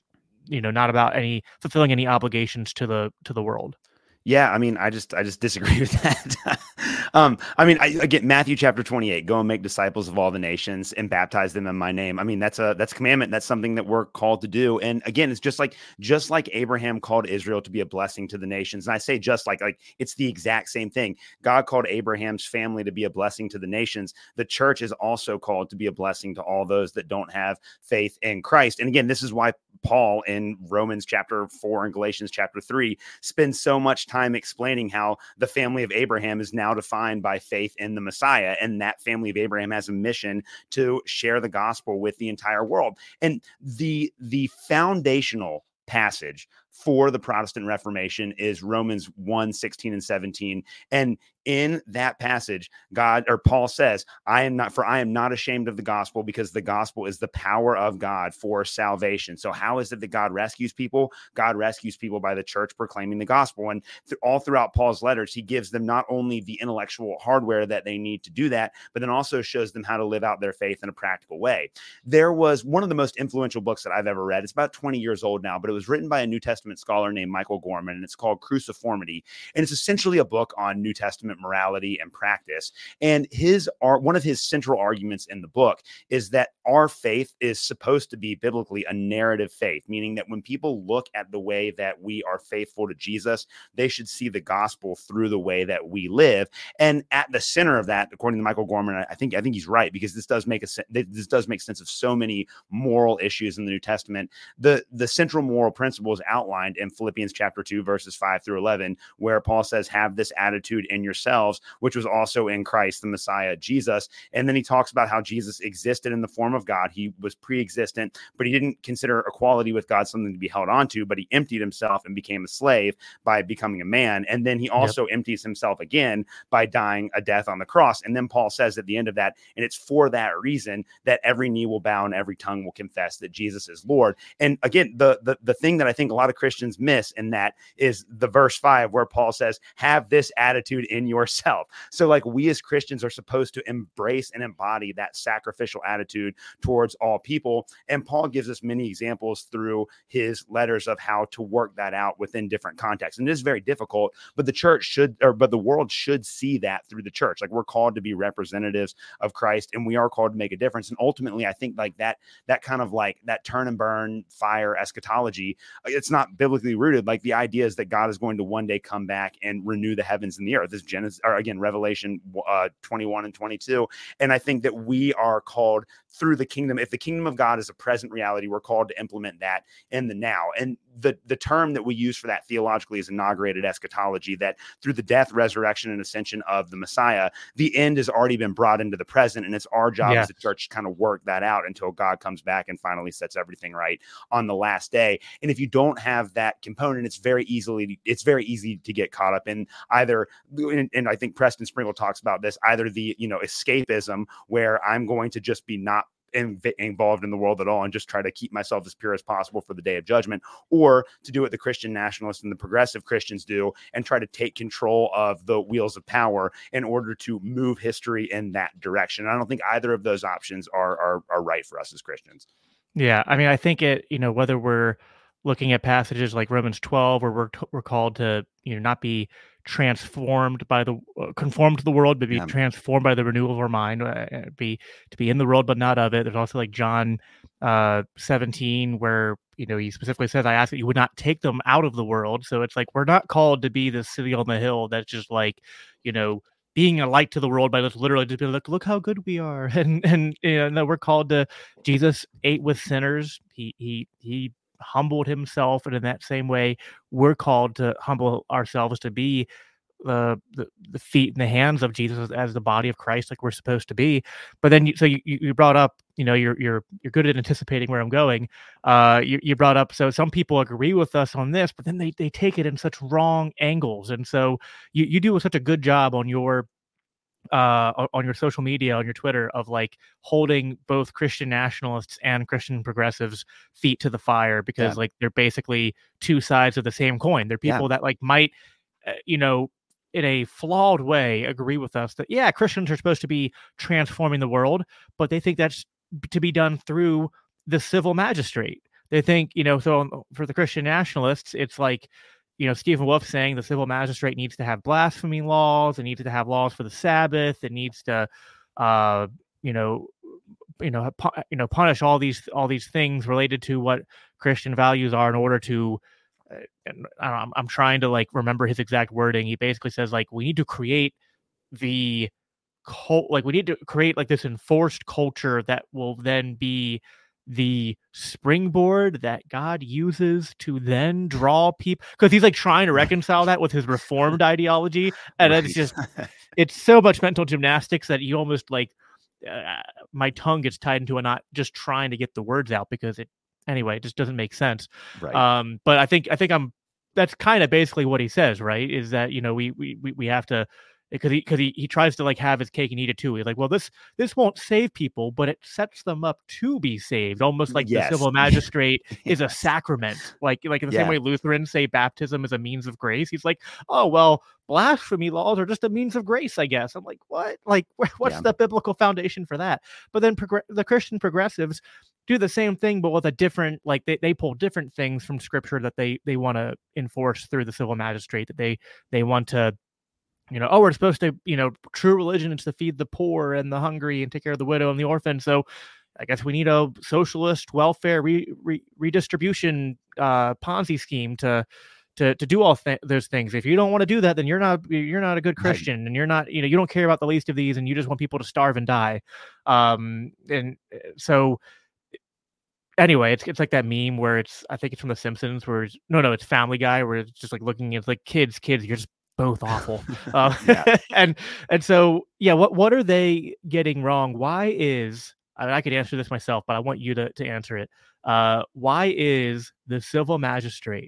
you know, not about any fulfilling any obligations to the to the world. Yeah, I mean, I just I just disagree with that. um, I mean, I, again, Matthew chapter twenty-eight, go and make disciples of all the nations and baptize them in my name. I mean, that's a that's a commandment. That's something that we're called to do. And again, it's just like just like Abraham called Israel to be a blessing to the nations. And I say just like like it's the exact same thing. God called Abraham's family to be a blessing to the nations. The church is also called to be a blessing to all those that don't have faith in Christ. And again, this is why Paul in Romans chapter four and Galatians chapter three spends so much time explaining how the family of Abraham is now defined by faith in the Messiah. And that family of Abraham has a mission to share the gospel with the entire world. And the, the foundational passage for the Protestant Reformation is Romans one, sixteen and seventeen. And in that passage, God or Paul says, I am not for I am not ashamed of the gospel, because the gospel is the power of God for salvation. So how is it that God rescues people? God rescues people by the church proclaiming the gospel. And th- all throughout Paul's letters, he gives them not only the intellectual hardware that they need to do that, but then also shows them how to live out their faith in a practical way. There was one of the most influential books that I've ever read. It's about twenty years old now, but it was written by a New Testament scholar named Michael Gorman, and it's called Cruciformity. And it's essentially a book on New Testament morality and practice. And his one of his central arguments in the book is that our faith is supposed to be biblically a narrative faith, meaning that when people look at the way that we are faithful to Jesus, they should see the gospel through the way that we live. And at the center of that, according to Michael Gorman, I think I think he's right, because this does make a this does make sense of so many moral issues in the New Testament. The the central moral principle is outlined in Philippians chapter two, verses five through eleven, where Paul says, have this attitude in yourselves, which was also in Christ, the Messiah, Jesus. And then he talks about how Jesus existed in the form of God. He was pre-existent, but he didn't consider equality with God something to be held on to, but he emptied himself and became a slave by becoming a man. And then he also yep. empties himself again by dying a death on the cross. And then Paul says at the end of that, and it's for that reason that every knee will bow and every tongue will confess that Jesus is Lord. And again, the, the, the thing that I think a lot of Christians miss in that is the verse five, where Paul says, have this attitude in yourself. So like we as Christians are supposed to embrace and embody that sacrificial attitude towards all people. And Paul gives us many examples through his letters of how to work that out within different contexts. And it is very difficult, but the church should, or but the world should see that through the church. Like we're called to be representatives of Christ, and we are called to make a difference. And ultimately, I think like that, that kind of like that turn and burn fire eschatology, it's not biblically rooted. Like the idea is that God is going to one day come back and renew the heavens and the earth. This Genesis, or again, Revelation uh, twenty-one and twenty-two. And I think that we are called through the kingdom. If the kingdom of God is a present reality, we're called to implement that in the now. And the, the term that we use for that theologically is inaugurated eschatology, that through the death, resurrection, and ascension of the Messiah, the end has already been brought into the present. And it's our job yes. as a church to kind of work that out until God comes back and finally sets everything right on the last day. And if you don't have that component, it's very easily, it's very easy to get caught up in either, and, and I think Preston Sprinkle talks about this, either the, you know, escapism, where I'm going to just be not In, involved in the world at all and just try to keep myself as pure as possible for the day of judgment, or to do what the Christian nationalists and the progressive Christians do and try to take control of the wheels of power in order to move history in that direction. I don't think either of those options are are, are right for us as Christians. Yeah, I mean, I think it, you know, whether we're looking at passages like Romans twelve, where we're we're called to, you know, not be transformed by the uh, conformed to the world, but be Yeah. transformed by the renewal of our mind, uh, be to be in the world but not of it. There's also like John uh, seventeen, where, you know, he specifically says, "I ask that you would not take them out of the world." So it's like we're not called to be the city on the hill that's just like, you know, being a light to the world by just literally just be like, look how good we are, and and you know, we're called to. Jesus ate with sinners. He he he. humbled himself, and in that same way we're called to humble ourselves to be the the, the feet and the hands of Jesus as, as the body of Christ, like we're supposed to be. But then you, so you, you brought up, you know, you're you're you're good at anticipating where I'm going. Uh you, you brought up, so some people agree with us on this, but then they they take it in such wrong angles. And so you you do such a good job on your uh on your social media, on your Twitter, of like holding both Christian nationalists and Christian progressives feet to the fire, because yeah. like they're basically two sides of the same coin. They're people yeah. that like might uh, you know, in a flawed way agree with us that yeah, Christians are supposed to be transforming the world, but they think that's to be done through the civil magistrate. they think, you know, so for the Christian nationalists, it's like, you know, Stephen Wolf saying the civil magistrate needs to have blasphemy laws, it needs to have laws for the Sabbath, it needs to, uh, you know, you know, pu- you know, punish all these all these things related to what Christian values are in order to. Uh, and I don't know, I'm, I'm trying to like remember his exact wording. He basically says like we need to create the cult, like we need to create like this enforced culture that will then be the springboard that God uses to then draw people, because he's like trying to reconcile that with his reformed ideology, and Right. it's just it's so much mental gymnastics that you almost like uh, my tongue gets tied into a knot just trying to get the words out, because it anyway it just doesn't make sense. Right. Um, but I think I think I'm that's kind of basically what he says, right? Is that, you know, we we we, we have to, because he because he, he tries to like have his cake and eat it too. He's like, well, this this won't save people, but it sets them up to be saved, almost like Yes. the civil magistrate is a Yes. sacrament, like like in the same Yeah. way Lutherans say baptism is a means of grace. He's like, oh well, blasphemy laws are just a means of grace, I guess. I'm like, what? Like, what's Yeah. the biblical foundation for that? But then progr- the Christian progressives do the same thing, but with a different, like they, they pull different things from scripture that they they want to enforce through the civil magistrate, that they they want to, you know, oh, we're supposed to, you know, true religion is to feed the poor and the hungry and take care of the widow and the orphan. So I guess we need a socialist welfare re, re, redistribution uh, Ponzi scheme to to to do all th- those things. If you don't want to do that, then you're not you're not a good Christian, right. And you're not, you know, you don't care about the least of these, and you just want people to starve and die. Um, and so anyway, it's it's like that meme where it's, I think it's from The Simpsons, where it's, no, no, it's Family Guy, where it's just like looking at like kids, kids, you're just both awful. uh, Yeah. and and so yeah, what what are they getting wrong? Why is, I mean, I could answer this myself, but I want you to to answer it. Uh, why is the civil magistrate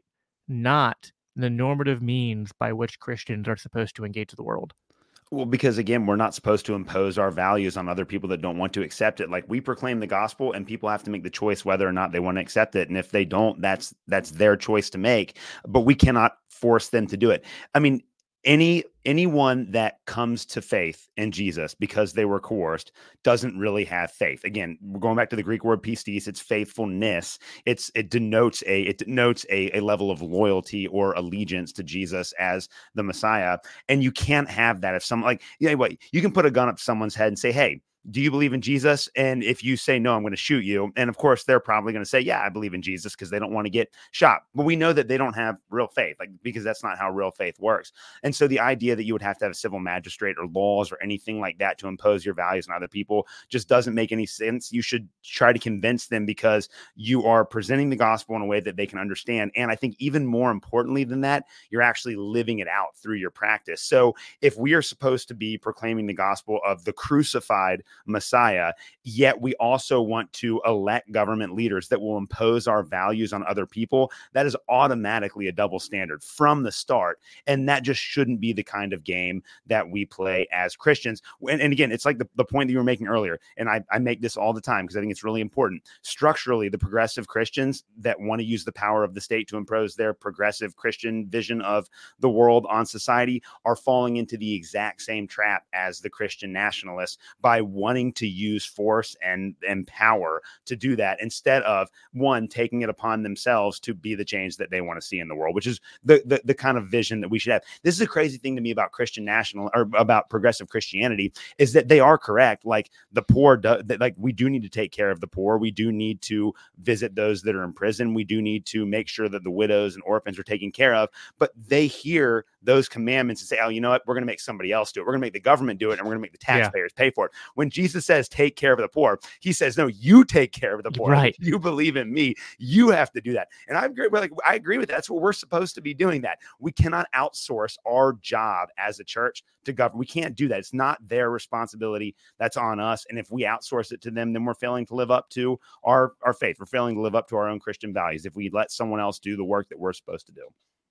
not the normative means by which Christians are supposed to engage the world? Well, because again, we're not supposed to impose our values on other people that don't want to accept it. Like, we proclaim the gospel, and people have to make the choice whether or not they want to accept it. And if they don't, that's that's their choice to make. But we cannot force them to do it. I mean, any anyone that comes to faith in Jesus because they were coerced doesn't really have faith. Again, we're going back to the Greek word pistis. It's faithfulness. It's it denotes a it denotes a, a level of loyalty or allegiance to Jesus as the Messiah. And you can't have that if someone, like, you know what, you can put a gun up to someone's head and say, hey, do you believe in Jesus? And if you say no, I'm going to shoot you. And of course, they're probably going to say, yeah, I believe in Jesus, because they don't want to get shot. But we know that they don't have real faith, like, because that's not how real faith works. And so the idea that you would have to have a civil magistrate or laws or anything like that to impose your values on other people just doesn't make any sense. You should try to convince them, because you are presenting the gospel in a way that they can understand. And I think even more importantly than that, you're actually living it out through your practice. So if we are supposed to be proclaiming the gospel of the crucified Messiah, yet we also want to elect government leaders that will impose our values on other people, that is automatically a double standard from the start. And that just shouldn't be the kind of game that we play as Christians. And, and again, it's like the, the point that you were making earlier. And I, I make this all the time because I think it's really important. Structurally, the progressive Christians that want to use the power of the state to impose their progressive Christian vision of the world on society are falling into the exact same trap as the Christian nationalists by wanting to use force and, and power to do that, instead of, one, taking it upon themselves to be the change that they want to see in the world, which is the, the, the kind of vision that we should have. This is a crazy thing to me about Christian national, or about progressive Christianity, is that they are correct. Like, the poor, do, like we do need to take care of the poor. We do need to visit those that are in prison. We do need to make sure that the widows and orphans are taken care of. But they hear those commandments and say, oh, you know what? We're going to make somebody else do it. We're going to make the government do it, and we're going to make the taxpayers yeah. pay for it. When Jesus says, take care of the poor, he says, no, you take care of the poor. Right. If you believe in me, you have to do that. And I agree, like, I agree with that. That's what we're supposed to be doing. That we cannot outsource our job as a church to government. We can't do that. It's not their responsibility. That's on us. And if we outsource it to them, then we're failing to live up to our, our faith. We're failing to live up to our own Christian values if we let someone else do the work that we're supposed to do.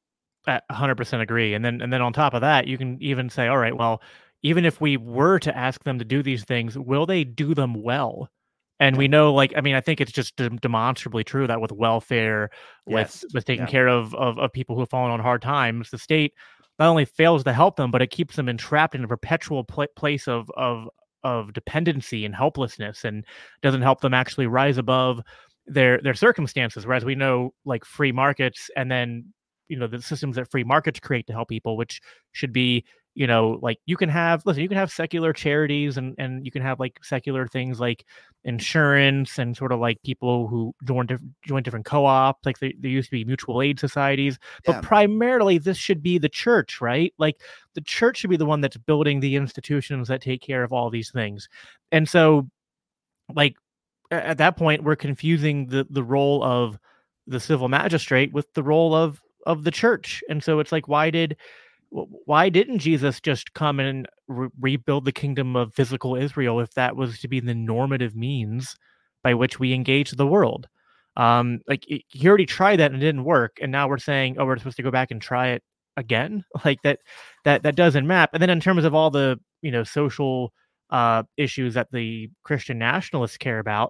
I one hundred percent agree. And then and then on top of that, you can even say, all right, well, even if we were to ask them to do these things, will they do them well? And we know, like, I mean, I think it's just de- demonstrably true that with welfare, yes. with with taking yeah. care of, of of people who have fallen on hard times, the state not only fails to help them, but it keeps them entrapped in a perpetual pl- place of of of dependency and helplessness, and doesn't help them actually rise above their their circumstances. Whereas we know like free markets, and then you know the systems that free markets create to help people, which should be you know like you can have listen, you can have secular charities, and and you can have like secular things like insurance, and sort of like people who join different join different co-ops. Like there, there used to be mutual aid societies, Yeah. but primarily this should be the church, right? Like the church should be the one that's building the institutions that take care of all these things. And so like a- at that point we're confusing the the role of the civil magistrate with the role of of the church. And so it's like, why did w- why didn't Jesus just come and re- rebuild the kingdom of physical Israel if that was to be the normative means by which we engage the world? Um, like it- he already tried that and it didn't work, and now we're saying, oh, we're supposed to go back and try it again. Like that, that that doesn't map. And then in terms of all the you know social uh, issues that the Christian nationalists care about,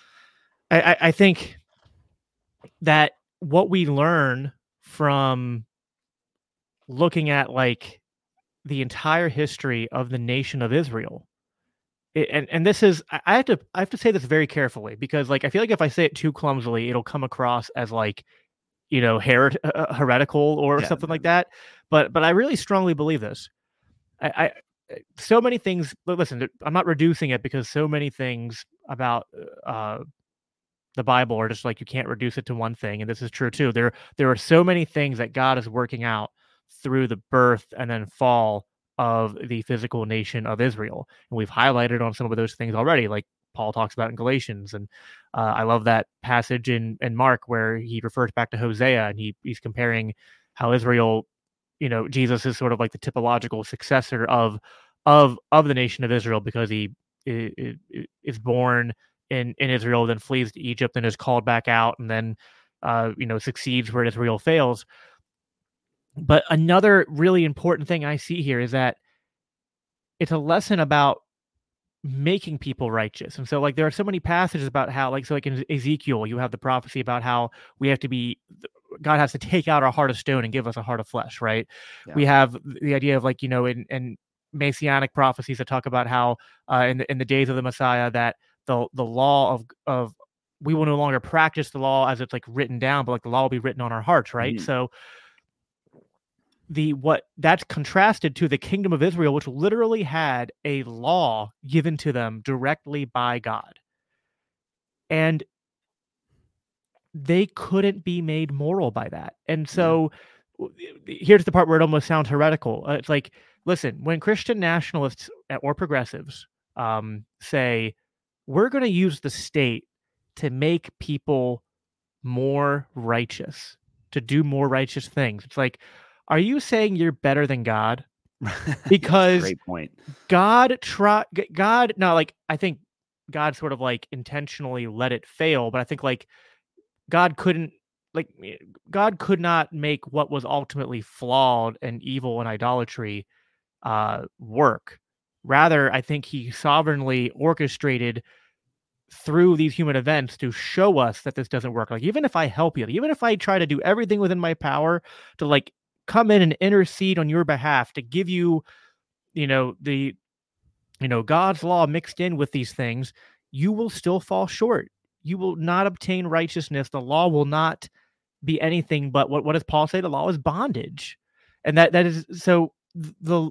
I, I, I think that what we learn from looking at like the entire history of the nation of Israel. It, and and this is I I have to I have to say this very carefully, because like I feel like if I say it too clumsily, it'll come across as like you know heret- uh, heretical or Yeah. something like that. But but I really strongly believe this. I, I so many things. li- Listen, I'm not reducing it, because so many things about uh, the Bible are just like you can't reduce it to one thing, and this is true too. There there are so many things that God is working out through the birth and then fall of the physical nation of Israel, and we've highlighted on some of those things already, like Paul talks about in Galatians. And uh, I love that passage in in Mark where he refers back to Hosea, and he he's comparing how Israel, you know, Jesus is sort of like the typological successor of of of the nation of Israel, because he i- i- is born in in Israel, then flees to Egypt, and is called back out, and then uh, you know succeeds where Israel fails. But another really important thing I see here is that it's a lesson about making people righteous. And so like there are so many passages about how like so like in Ezekiel you have the prophecy about how we have to be God has to take out our heart of stone and give us a heart of flesh, right? Yeah. We have the idea of like you know in in messianic prophecies that talk about how uh, in the in the days of the Messiah that the the law of of we will no longer practice the law as it's like written down, but like the law will be written on our hearts, right? Mhm. So the what that's contrasted to the kingdom of Israel, which literally had a law given to them directly by God, and they couldn't be made moral by that. And so w- here's the part where it almost sounds heretical. Uh, it's like, listen, when Christian nationalists uh, or progressives um, say we're going to use the state to make people more righteous, to do more righteous things, it's like, are you saying you're better than God? Yes, Because great point. God try g- God no, like I think God sort of like intentionally let it fail, but I think like God couldn't like eh, God could not make what was ultimately flawed and evil and idolatry uh work. Rather, I think he sovereignly orchestrated through these human events to show us that this doesn't work. Like even if I help you, even if I try to do everything within my power to like come in and intercede on your behalf to give you, you know, the you know, God's law mixed in with these things, you will still fall short. You will not obtain righteousness. The law will not be anything but what, what does Paul say? The law is bondage. And that that is so th- the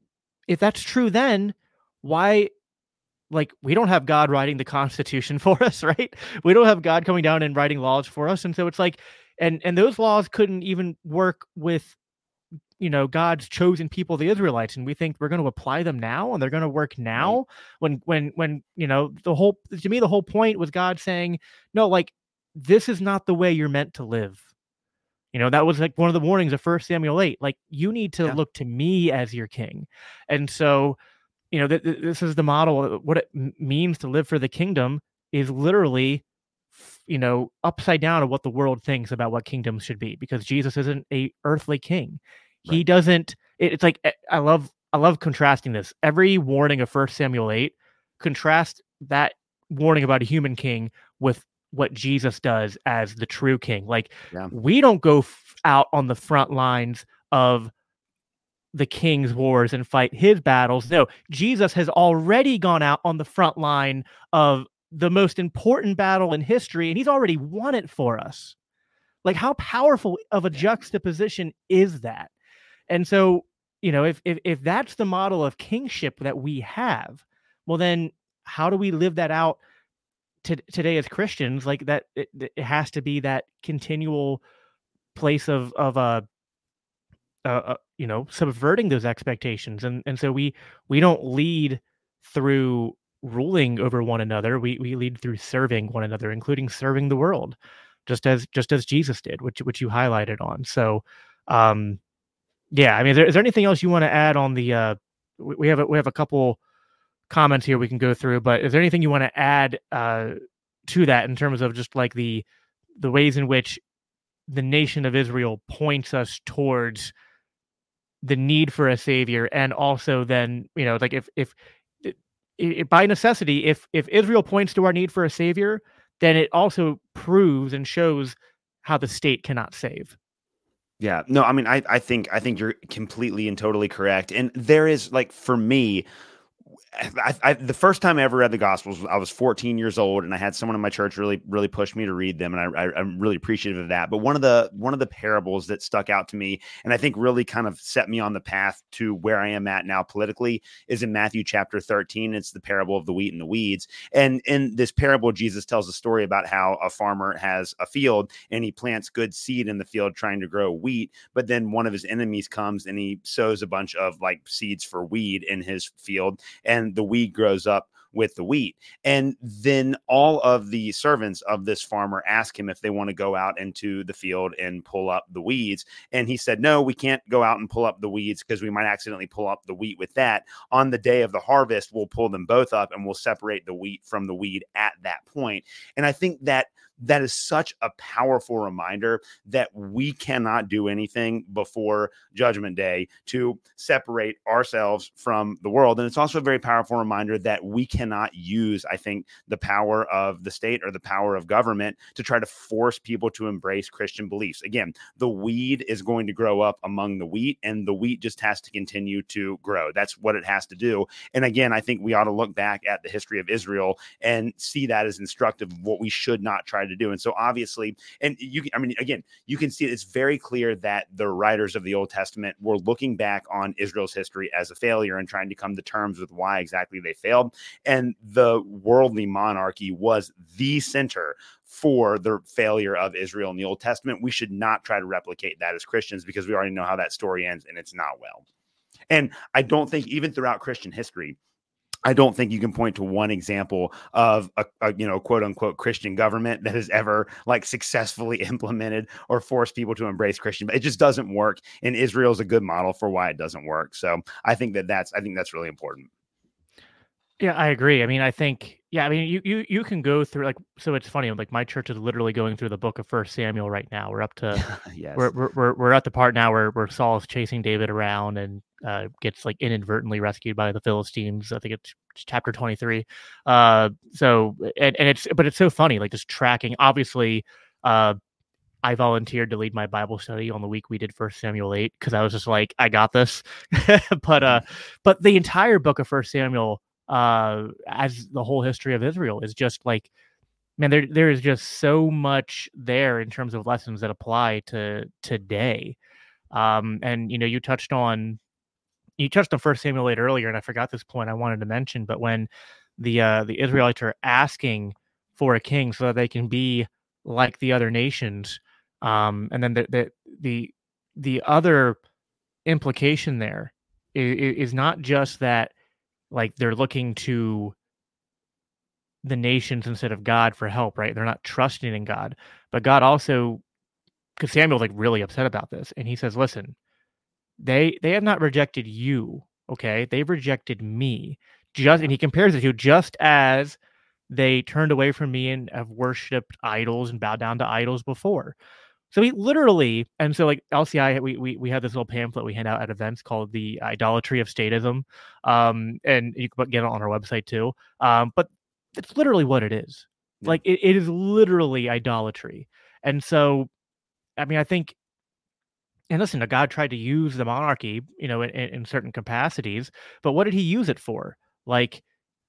if that's true, then why like we don't have God writing the Constitution for us, right? We don't have God coming down and writing laws for us. And so it's like and and those laws couldn't even work with you know God's chosen people, the Israelites, and we think we're going to apply them now and they're going to work Right. now when when when you know the whole to me the whole point was God saying no, like this is not the way you're meant to live. You know that was like one of the warnings of First Samuel eight, like you need to Yeah. look to me as your king. And so you know th- th- this is the model of what it m- means to live for the kingdom is literally f- you know upside down of what the world thinks about what kingdoms should be, because Jesus isn't a earthly king. He Right. doesn't it, it's like eh, i love i love contrasting this. Every warning of First Samuel eight, contrast that warning about a human king with what Jesus does as the true king. Like Yeah. we don't go f- out on the front lines of the king's wars and fight his battles. No, Jesus has already gone out on the front line of the most important battle in history, and he's already won it for us. Like, how powerful of a Yeah. juxtaposition is that? And so, you know, if if if that's the model of kingship that we have, well, then how do we live that out to, today as Christians? Like that, it, it has to be that continual place of of uh, uh, uh, you know, subverting those expectations, and and so we we don't lead through ruling over one another. We we lead through serving one another, including serving the world, just as just as Jesus did, which which you highlighted on. So, um, yeah, I mean, is there, is there anything else you want to add on the? Uh, we we have a, we have a couple comments here we can go through, but is there anything you want to add uh, to that in terms of just like the the ways in which the nation of Israel points us towards the need for a savior, and also then, you know, like if if it, it, by necessity, if if Israel points to our need for a savior, then it also proves and shows how the state cannot save. Yeah, no, I mean, I, I think, I think you're completely and totally correct. And there is, like, for me, I, I, the first time I ever read the Gospels, I was fourteen years old, and I had someone in my church really, really push me to read them, and I, I, I'm really appreciative of that. But one of the one of the parables that stuck out to me, and I think really kind of set me on the path to where I am at now politically, is in Matthew chapter thirteen. It's the parable of the wheat and the weeds. And in this parable, Jesus tells a story about how a farmer has a field and he plants good seed in the field trying to grow wheat, but then one of his enemies comes and he sows a bunch of like seeds for weed in his field, and the weed grows up with the wheat. And then all of the servants of this farmer ask him if they want to go out into the field and pull up the weeds. And he said, no, we can't go out and pull up the weeds because we might accidentally pull up the wheat with that. On the day of the harvest, we'll pull them both up and we'll separate the wheat from the weed at that point. And I think that that is such a powerful reminder that we cannot do anything before Judgment Day to separate ourselves from the world. And it's also a very powerful reminder that we cannot use, I think, the power of the state or the power of government to try to force people to embrace Christian beliefs. Again, the weed is going to grow up among the wheat, and the wheat just has to continue to grow. That's what it has to do. And again, I think we ought to look back at the history of Israel and see that as instructive of what we should not try to do. And so obviously, and you, I mean, again, you can see it's very clear that the writers of the Old Testament were looking back on Israel's history as a failure and trying to come to terms with why exactly they failed. And the worldly monarchy was the center for the failure of Israel in the Old Testament. We should not try to replicate that as Christians, because we already know how that story ends, and it's not well. And I don't think even throughout Christian history, I don't think you can point to one example of a, a, you know, quote unquote Christian government that has ever like successfully implemented or forced people to embrace Christian. It just doesn't work. And Israel is a good model for why it doesn't work. So I think that that's, I think that's really important. Yeah, I agree. I mean, I think, yeah, I mean, you you you can go through like, so it's funny, like my church is literally going through the book of First Samuel right now. We're up to, Yes. we're, we're we're we're at the part now where where Saul is chasing David around and uh, gets like inadvertently rescued by the Philistines. I think it's chapter twenty-three. Uh, so and and it's but it's so funny, like just tracking. Obviously, uh, I volunteered to lead my Bible study on the week we did First Samuel eight because I was just like, I got this. but uh, but the entire book of First Samuel, uh, as the whole history of Israel, is just like, man, there there is just so much there in terms of lessons that apply to today. Um, and you know, you touched on you touched on First Samuel eight earlier, and I forgot this point I wanted to mention. But when the uh, the Israelites are asking for a king so that they can be like the other nations, um, and then the the the the other implication there is, is not just that like they're looking to the nations instead of God for help, right? They're not trusting in God, but God also, because Samuel's like really upset about this, and he says, "Listen, they they have not rejected you, okay? They've rejected me." Just and he compares it to just as they turned away from me and have worshipped idols and bowed down to idols before. So he literally, and so like L C I, we we we have this little pamphlet we hand out at events called the Idolatry of Statism, um, and you can get it on our website too. Um, but it's literally what it is. Yeah. Like it, it is literally idolatry. And so, I mean, I think, and listen, God tried to use the monarchy, you know, in, in certain capacities, but what did he use it for? Like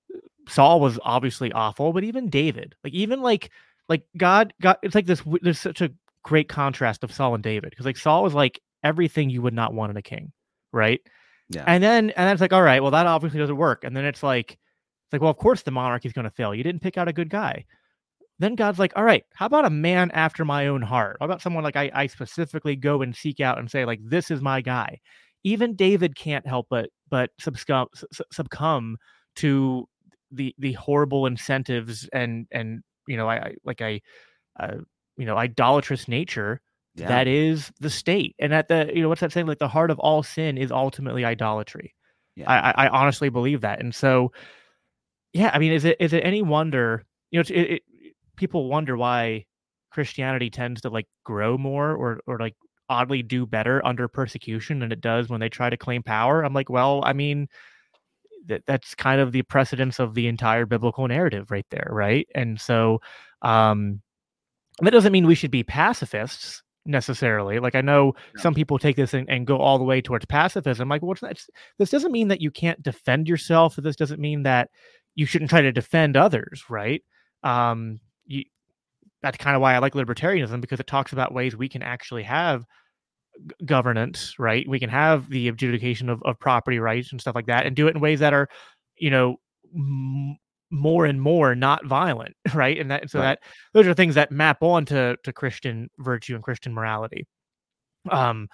Saul was obviously awful, but even David, like even like like God, God, it's like this. There's such a great contrast of Saul and David because like Saul was like everything you would not want in a king, right? Yeah. And then and then it's like, all right, well that obviously doesn't work. And then it's like, it's like, well, of course the monarchy is going to fail. You didn't pick out a good guy. Then God's like, all right, how about a man after my own heart? How about someone like I, I specifically go and seek out and say, like, this is my guy. Even David can't help but but succumb, succumb to the the horrible incentives and and you know I, I like I uh, you know idolatrous nature Yeah. that is the state. And at the you know what's that saying? Like the heart of all sin is ultimately idolatry. Yeah. I, I, I honestly believe that. And so, yeah, I mean, is it is it any wonder? You know, it, it, people wonder why Christianity tends to like grow more or or like oddly do better under persecution than it does when they try to claim power. I'm like, well, I mean, that that's kind of the precedence of the entire biblical narrative right there, right? And so um that doesn't mean we should be pacifists necessarily. Like I know No. some people take this and, and go all the way towards pacifism. Like, well, it's not, this doesn't mean that you can't defend yourself. This doesn't mean that you shouldn't try to defend others, right? Um, you, that's kind of why I like libertarianism, because it talks about ways we can actually have g- governance, right? We can have the adjudication of, of property rights and stuff like that, and do it in ways that are, you know, m- more and more not violent, right? And that so Right. that those are things that map onto to Christian virtue and Christian morality. Um,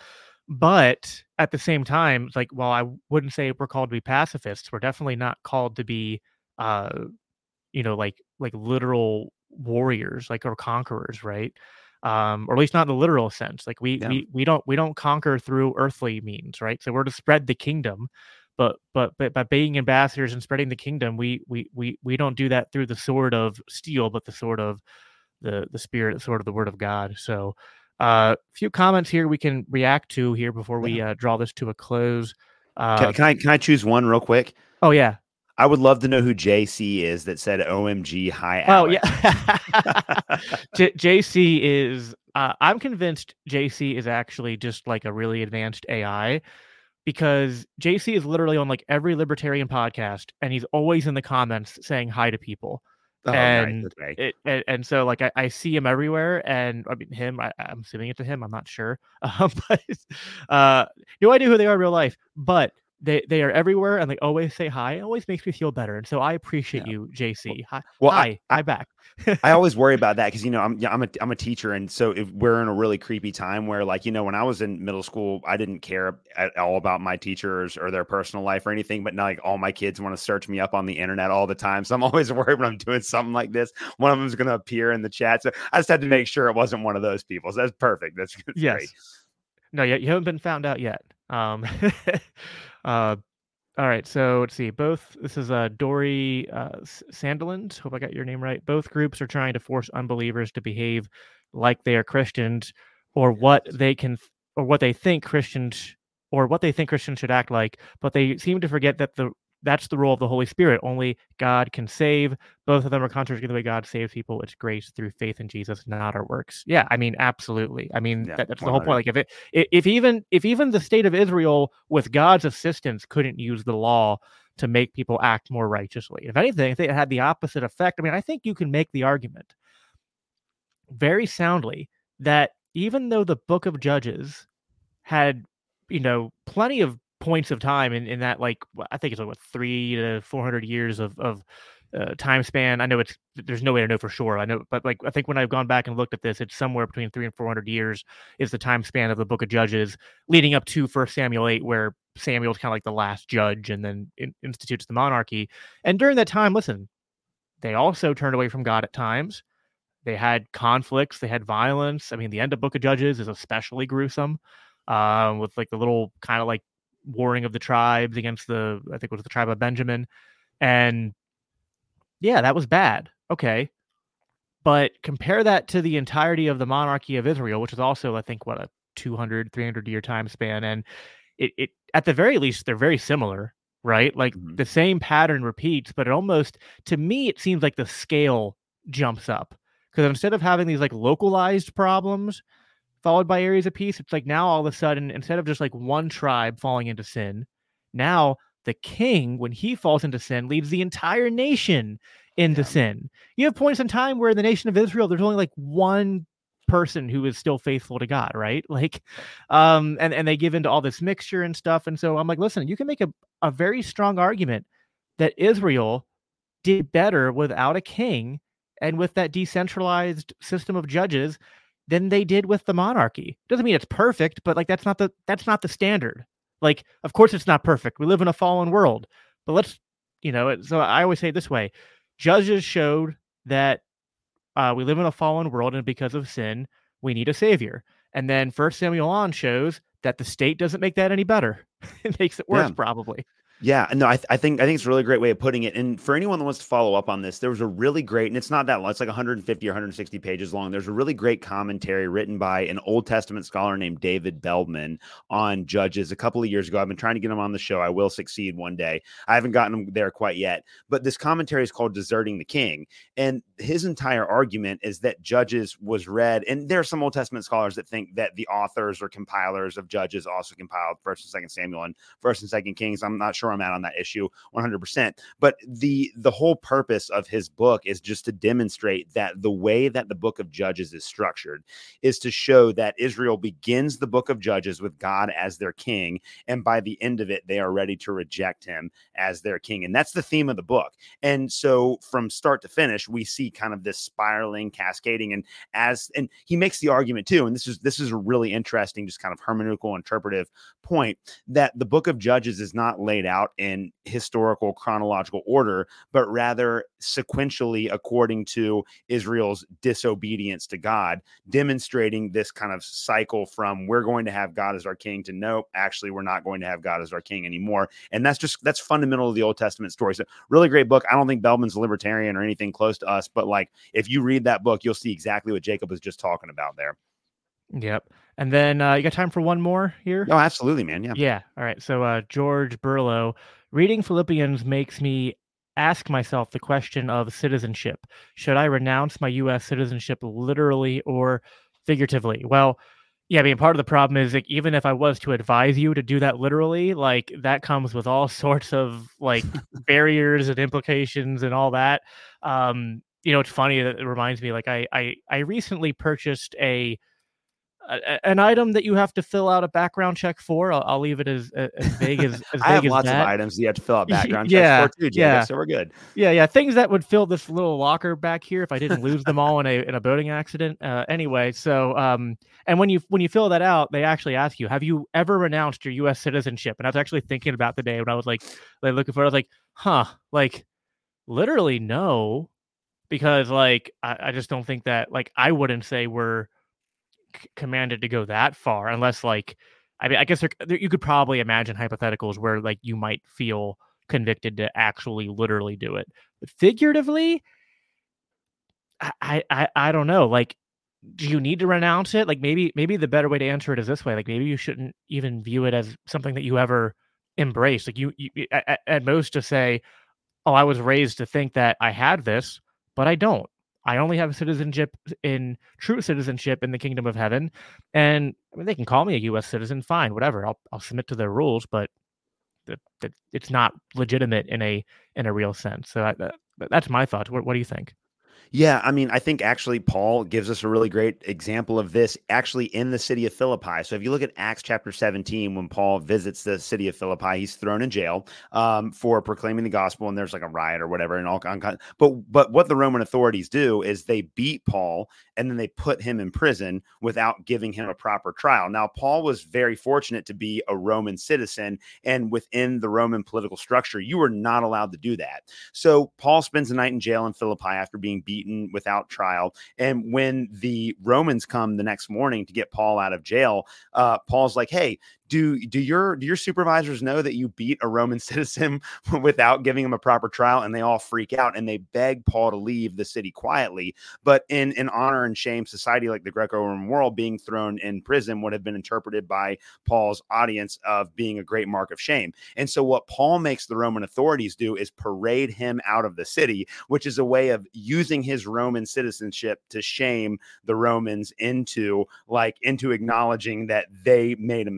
but at the same time, it's like, while I wouldn't say we're called to be pacifists, we're definitely not called to be, uh, you know, like like literal warriors, like or conquerors, right? Um, or at least not in the literal sense. Like we Yeah. we we don't we don't conquer through earthly means, right? So we're to spread the kingdom, but but but by being ambassadors and spreading the kingdom, we we we we don't do that through the sword of steel, but the sword of the the spirit, the sword of the word of God. So a uh, few comments here we can react to here before we Yeah. uh, draw this to a close. Uh, Can, can I can I choose one real quick? oh yeah. I would love to know who J C is that said O M G hi Oh Alex. yeah. J- JC is uh, I'm convinced J C is actually just like a really advanced A I, because J C is literally on like every libertarian podcast and he's always in the comments saying hi to people. Oh, And nice. Okay. it and, and so like I, I see him everywhere, and I mean him I, I'm assuming it's to him, I'm not sure. Um, but uh no idea who they are in real life, but they they are everywhere and they always say hi. It always makes me feel better, and so I appreciate Yeah. you, J C. Hi, Well, I, hi, I, hi back. I always worry about that because, you know, I'm yeah, I'm a I'm a teacher, and so if we're in a really creepy time where, like, you know, when I was in middle school, I didn't care at all about my teachers or their personal life or anything. But now, like, all my kids want to search me up on the internet all the time, so I'm always worried when I'm doing something like this, one of them is going to appear in the chat. So I just had to make sure it wasn't one of those people. So that's perfect. That's, that's Yes. great. No, you, you haven't been found out yet. Um, uh, all right, so let's see. Both this is uh, Dory uh, Sandiland. Hope I got your name right. Both groups are trying to force unbelievers to behave like they are Christians, or what they can, or what they think Christians, or what they think Christians should act like. But they seem to forget that the that's the role of the Holy Spirit. Only God can save. Both of them are contrary to the way God saves people. It's grace through faith in Jesus, not our works. Yeah, I mean, absolutely. I mean, Yeah, that, that's the whole point. Like, if it, if even, if even the state of Israel, with God's assistance, couldn't use the law to make people act more righteously, if anything, if it had the opposite effect, I mean, I think you can make the argument very soundly that even though the Book of Judges had, you know, plenty of points of time in, in that, like, I think it's like what three to four hundred years of of uh, time span. I know it's there's no way to know for sure. I know, but like I think when I've gone back and looked at this, it's somewhere between three and four hundred years is the time span of the Book of Judges, leading up to First Samuel eight, where Samuel's kind of like the last judge and then in, institutes the monarchy. And during that time, listen, they also turned away from God at times. They had conflicts. They had violence. I mean, the end of Book of Judges is especially gruesome, um, with like the little kind of like warring of the tribes against the, I think it was the tribe of Benjamin. And yeah, that was bad. Okay. But compare that to the entirety of the monarchy of Israel, which is also, I think, what, a two hundred, three hundred year time span. And it, it at the very least, they're very similar, right? Like Mhm. the same pattern repeats, but it almost, to me, it seems like the scale jumps up. Because instead of having these like localized problems followed by areas of peace, it's like now all of a sudden, instead of just like one tribe falling into sin, now the king, when he falls into sin, leads the entire nation into Yeah. sin. You have points in time where in the nation of Israel, there's only like one person who is still faithful to God, right? Like, um, and, and they give into all this mixture and stuff. And so I'm like, listen, you can make a, a very strong argument that Israel did better without a king and with that decentralized system of judges than they did with the monarchy. Doesn't mean it's perfect, but like that's not the that's not the standard. Like, of course it's not perfect. We live in a fallen world. But let's, you know, so I always say it this way. Judges showed that uh, we live in a fallen world, and because of sin, we need a savior. And then First Samuel on shows that the state doesn't make that any better. It makes it worse, Yeah. probably. Yeah, no, I, th- I think I think it's a really great way of putting it. And for anyone that wants to follow up on this, there was a really great, and it's not that long, it's like one hundred fifty or one hundred sixty pages long. There's a really great commentary written by an Old Testament scholar named David Beldman on Judges a couple of years ago. I've been trying to get him on the show. I will succeed one day. I haven't gotten him there quite yet. But this commentary is called Deserting the King. And his entire argument is that Judges was read, and there are some Old Testament scholars that think that the authors or compilers of Judges also compiled First and Second Samuel and First and Second Kings. I'm not sure I'm at on that issue one hundred percent. But the the whole purpose of his book is just to demonstrate that the way that the book of Judges is structured is to show that Israel begins the book of Judges with God as their king, and by the end of it, they are ready to reject him as their king. And that's the theme of the book. And so from start to finish, we see kind of this spiraling, cascading, and as and he makes the argument too, and this is this is a really interesting, just kind of hermeneutical interpretive point, that the book of Judges is not laid out in historical chronological order, but rather sequentially according to Israel's disobedience to God, demonstrating this kind of cycle from we're going to have God as our king to nope, actually we're not going to have God as our king anymore. And that's just that's fundamental to the Old Testament story. So really great book. I don't think Beldman's a libertarian or anything close to us, but like if you read that book, you'll see exactly what Jacob was just talking about there. Yep. And then uh, you got time for one more here? No, absolutely, man. Yeah. Yeah. All right. So uh, George Burlow, reading Philippians makes me ask myself the question of citizenship. Should I renounce my U S citizenship literally or figuratively? Well, yeah, I mean, part of the problem is like, even if I was to advise you to do that literally, like that comes with all sorts of like barriers and implications and all that. Um, you know, it's funny that it reminds me, like I I, I recently purchased a A, an item that you have to fill out a background check for. I'll, I'll leave it as as vague as, as I vague have as lots that. of items you have to fill out background yeah, checks for too, Jacob, yeah. so we're good. Yeah, yeah, things that would fill this little locker back here if I didn't lose them all in a in a boating accident. Uh, anyway, so um, and when you when you fill that out, they actually ask you, have you ever renounced your U S citizenship? And I was actually thinking about the day when I was like, like looking for it, I was like, huh, like literally no, because like I, I just don't think that like I wouldn't say we're c- commanded to go that far unless like I mean I guess there, there, you could probably imagine hypotheticals where like you might feel convicted to actually literally do it, but figuratively I, I I I don't know, like do you need to renounce it? Like maybe maybe the better way to answer it is this way, like maybe you shouldn't even view it as something that you ever embrace. Like you, you at, at most to say, oh, I was raised to think that I had this, but I don't. I only have citizenship in true citizenship in the kingdom of heaven. And I mean, they can call me a U S citizen, fine, whatever. I'll I'll submit to their rules, but that, that it's not legitimate in a in a real sense. So I, that, that's my thoughts. What, what do you think? Yeah, I mean, I think actually Paul gives us a really great example of this actually in the city of Philippi. So if you look at Acts chapter seventeen, when Paul visits the city of Philippi, he's thrown in jail um, for proclaiming the gospel, and there's like a riot or whatever, and all kinds. But but what the Roman authorities do is they beat Paul and then they put him in prison without giving him a proper trial. Now, Paul was very fortunate to be a Roman citizen, and within the Roman political structure, you were not allowed to do that. So Paul spends the night in jail in Philippi after being beaten without trial. And when the Romans come the next morning to get Paul out of jail, uh, Paul's like, hey, do do your do your supervisors know that you beat a Roman citizen without giving him a proper trial? And they all freak out and they beg Paul to leave the city quietly. But in in honor and shame society like the Greco-Roman world, being thrown in prison would have been interpreted by Paul's audience of being a great mark of shame. And so what Paul makes the Roman authorities do is parade him out of the city, which is a way of using his Roman citizenship to shame the Romans into like into acknowledging that they made a mistake.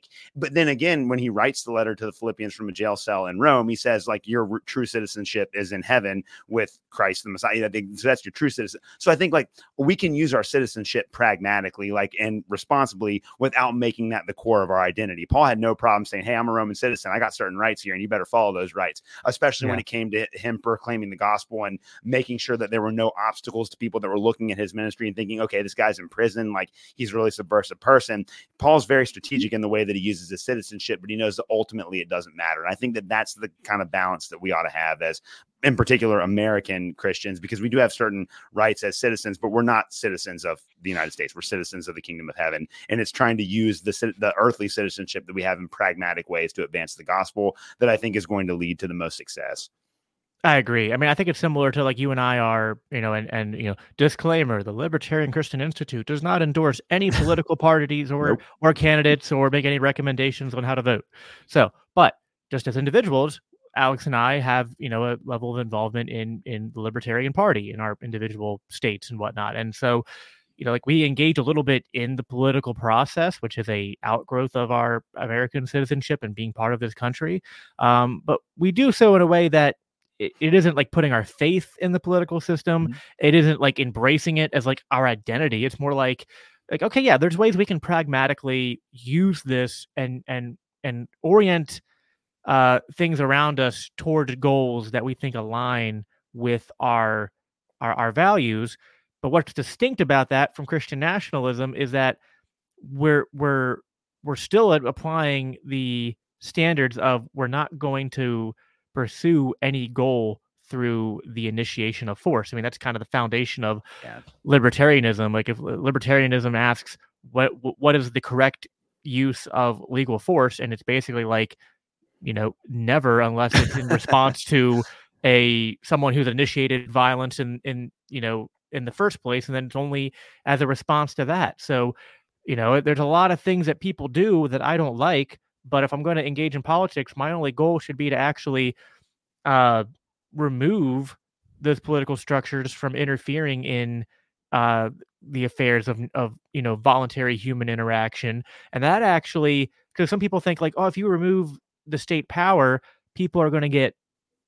like, but then again, when he writes the letter to the Philippians from a jail cell in Rome, he says like your r- true citizenship is in heaven with Christ the Messiah. So that's your true citizen. So I think like we can use our citizenship pragmatically, like and responsibly, without making that the core of our identity. Paul had no problem saying, hey, I'm a Roman citizen. I got certain rights here and you better follow those rights, especially yeah. when it came to him proclaiming the gospel and making sure that there were no obstacles to people that were looking at his ministry and thinking, okay, this guy's in prison. Like he's a really subversive person. Paul's very strategic in the way that he uses his citizenship, but he knows that ultimately it doesn't matter. And I think that that's the kind of balance that we ought to have as, in particular, American Christians, because we do have certain rights as citizens, but we're not citizens of the United States. We're citizens of the kingdom of heaven. And it's trying to use the, the earthly citizenship that we have in pragmatic ways to advance the gospel that I think is going to lead to the most success. I agree. I mean, I think it's similar to like you and I are, you know, and, and, you know, disclaimer, the Libertarian Christian Institute does not endorse any political parties or, nope. or candidates or make any recommendations on how to vote. So, but just as individuals, Alex and I have, you know, a level of involvement in, in the Libertarian Party in our individual states and whatnot. And so, you know, like we engage a little bit in the political process, which is a outgrowth of our American citizenship and being part of this country. Um, but we do so in a way that it, it isn't like putting our faith in the political system. Mm-hmm. It isn't like embracing it as like our identity. It's more like, like, okay, yeah, there's ways we can pragmatically use this and, and, and orient uh, things around us toward goals that we think align with our, our, our values. But what's distinct about that from Christian nationalism is that we're we're we're still applying the standards of we're not going to pursue any goal through the initiation of force. I mean, that's kind of the foundation of yeah. libertarianism. Like if libertarianism asks what what is the correct use of legal force, and it's basically like, you know, never unless it's in response to a someone who's initiated violence in in you know. in the first place, and then it's only as a response to that. So, you know, there's a lot of things that people do that I don't like, but if I'm going to engage in politics, my only goal should be to actually uh, remove those political structures from interfering in uh, the affairs of, of, you know, voluntary human interaction. And that actually, because some people think like, oh, if you remove the state power, people are going to get,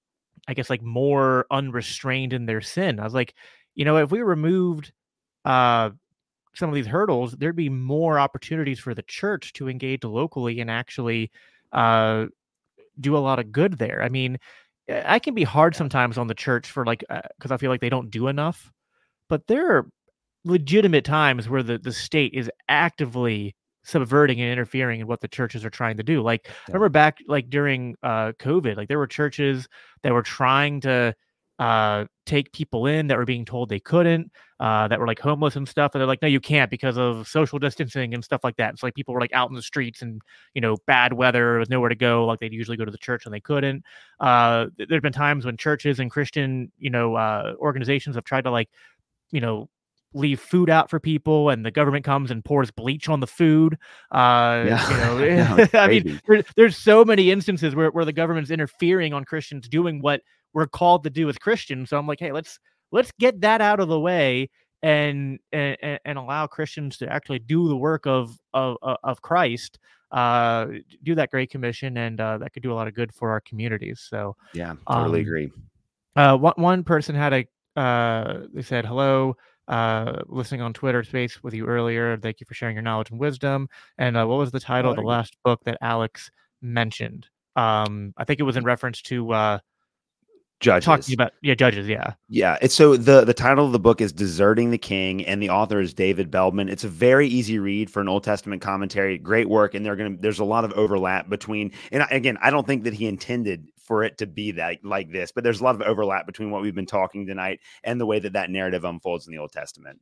I guess, like more unrestrained in their sin. I was like, you know, if we removed uh, some of these hurdles, there'd be more opportunities for the church to engage locally and actually uh, do a lot of good there. I mean, I can be hard sometimes on the church for like, because uh, I feel like they don't do enough. But there are legitimate times where the, the state is actively subverting and interfering in what the churches are trying to do. Like, yeah. I remember back like during uh, COVID, like there were churches that were trying to uh take people in that were being told they couldn't, uh that were like homeless and stuff, and they're like, no, you can't because of social distancing and stuff like that. It's like people were like out in the streets and, you know, bad weather with nowhere to go, like they'd usually go to the church and they couldn't. Uh there've been times when churches and Christian, you know, uh organizations have tried to like, you know, leave food out for people, and the government comes and pours bleach on the food. Uh, yeah. You know, yeah, I mean, there, there's so many instances where, where the government's interfering on Christians doing what we're called to do as Christians. So I'm like, hey, let's let's get that out of the way and and, and allow Christians to actually do the work of of of Christ. Uh, do that Great Commission, and uh, that could do a lot of good for our communities. So yeah, totally um, agree. Uh, one one person had a uh, they said hello. Uh, listening on Twitter Space with you earlier. Thank you for sharing your knowledge and wisdom. And uh, what was the title oh, of the last go. book that Alex mentioned? Um, I think it was in reference to uh, Judges. Talking about yeah, Judges. Yeah, yeah. It's so the the title of the book is Deserting the King, and the author is David Feldman. It's a very easy read for an Old Testament commentary. Great work, and they're gonna. There's a lot of overlap between. And again, I don't think that he intended for it to be that like this, but there's a lot of overlap between what we've been talking tonight and the way that that narrative unfolds in the Old Testament.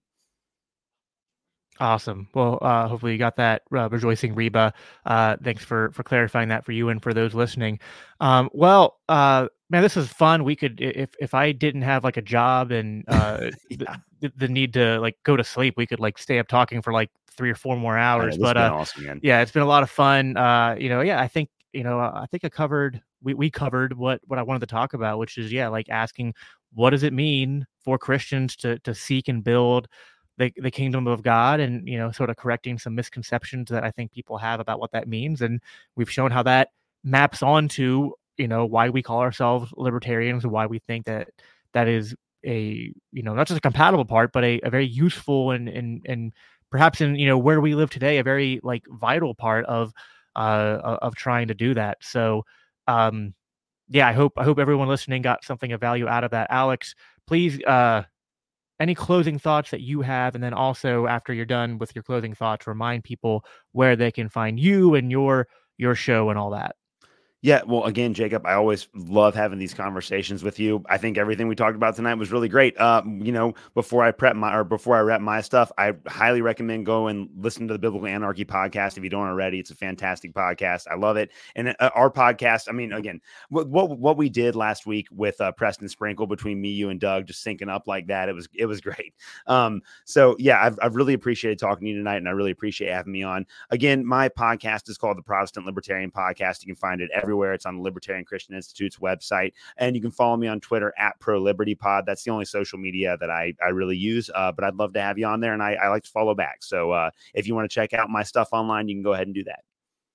Awesome. Well, uh, hopefully you got that, uh, Rejoicing Reba. Uh, thanks for for clarifying that for you and for those listening. Um, well, uh, man, this is fun. We could, if if I didn't have like a job and uh, yeah. the, the need to like go to sleep, we could like stay up talking for like three or four more hours. Know, but uh, awesome, man. Yeah, it's been a lot of fun. Uh, you know, yeah, I think you know, I think I covered. We we covered what what I wanted to talk about, which is yeah, like asking what does it mean for Christians to to seek and build the, the kingdom of God, and, you know, sort of correcting some misconceptions that I think people have about what that means. And we've shown how that maps onto, you know, why we call ourselves libertarians and why we think that that is a, you know, not just a compatible part, but a, a very useful and, and, and perhaps in, you know, where we live today, a very like vital part of, uh, of trying to do that. So, um, yeah, I hope, I hope everyone listening got something of value out of that. Alex, please, uh, any closing thoughts that you have, and then also after you're done with your closing thoughts, remind people where they can find you and your your show and all that. Yeah, well, again, Jacob, I always love having these conversations with you. I think everything we talked about tonight was really great. Uh, you know, before I prep my or before I wrap my stuff, I highly recommend go and listen to the Biblical Anarchy podcast if you don't already. It's a fantastic podcast. I love it. And uh, our podcast, I mean, again, what what, what we did last week with uh, Preston Sprinkle between me, you, and Doug, just syncing up like that, it was it was great. Um, so yeah, I've I've really appreciated talking to you tonight, and I really appreciate having me on. Again, my podcast is called the Protestant Libertarian Podcast. You can find it everywhere. It's on the Libertarian Christian Institute's website, and you can follow me on Twitter at Pro Liberty Pod. That's the only social media that I, I really use, uh, but I'd love to have you on there, and I, I like to follow back. So uh, if you want to check out my stuff online, you can go ahead and do that.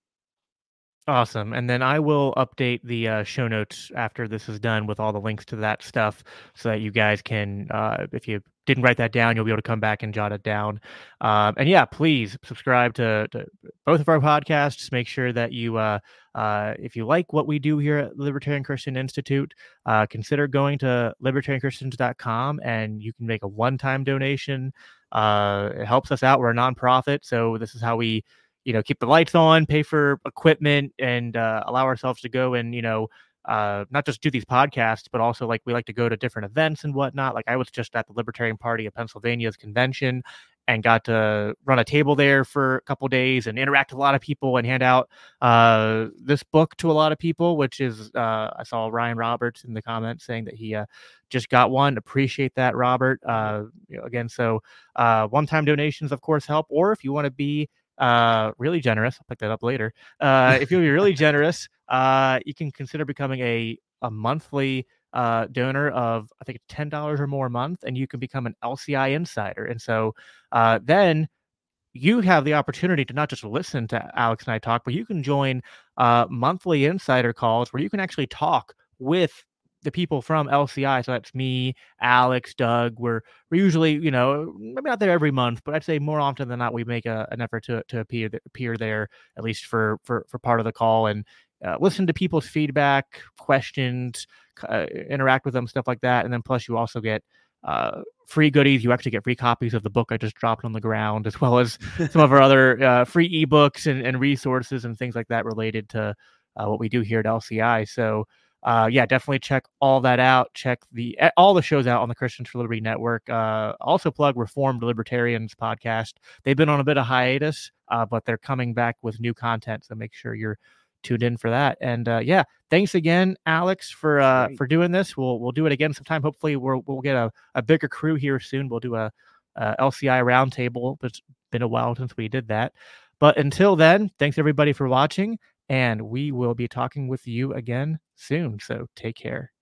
Awesome. And then I will update the uh, show notes after this is done with all the links to that stuff so that you guys can, uh, if you didn't write that down, you'll be able to come back and jot it down. Um, and yeah, please subscribe to, to both of our podcasts. Make sure that you, uh, uh, if you like what we do here at Libertarian Christian Institute, uh, consider going to libertarian christians dot com, and you can make a one-time donation. Uh, it helps us out. We're a nonprofit, so this is how we, you know, keep the lights on, pay for equipment, and uh, allow ourselves to go and, you know, uh, not just do these podcasts, but also like we like to go to different events and whatnot. Like I was just at the Libertarian Party of Pennsylvania's convention and got to run a table there for a couple days and interact with a lot of people and hand out uh, this book to a lot of people, which is, uh, I saw Ryan Roberts in the comments saying that he uh, just got one. Appreciate that, Robert. Uh, you know, again, so uh, one-time donations, of course, help. Or if you want to be uh really generous, I'll pick that up later. Uh if you'll be really generous, uh you can consider becoming a a monthly uh donor of, I think it's ten dollars or more a month, and you can become an L C I insider. And so uh then you have the opportunity to not just listen to Alex and I talk, but you can join uh monthly insider calls where you can actually talk with the people from L C I. So that's me, Alex, Doug. We're we're usually, you know, maybe not there every month, but I'd say more often than not, we make a, an effort to to appear appear there at least for for for part of the call, and uh, listen to people's feedback, questions, uh, interact with them, stuff like that. And then plus, you also get uh, free goodies. You actually get free copies of the book I just dropped on the ground, as well as some of our other uh, free ebooks and, and resources and things like that related to uh, what we do here at L C I. So. Uh, yeah, definitely check all that out. Check the all the shows out on the Christians for Liberty Network. Uh, also plug Reformed Libertarians podcast. They've been on a bit of hiatus, uh, but they're coming back with new content. So make sure you're tuned in for that. And uh, yeah, thanks again, Alex, for uh, for doing this. We'll we'll do it again sometime. Hopefully, we'll we'll get a, a bigger crew here soon. We'll do a, a L C I roundtable. It's been a while since we did that. But until then, thanks everybody for watching. And we will be talking with you again soon. So take care.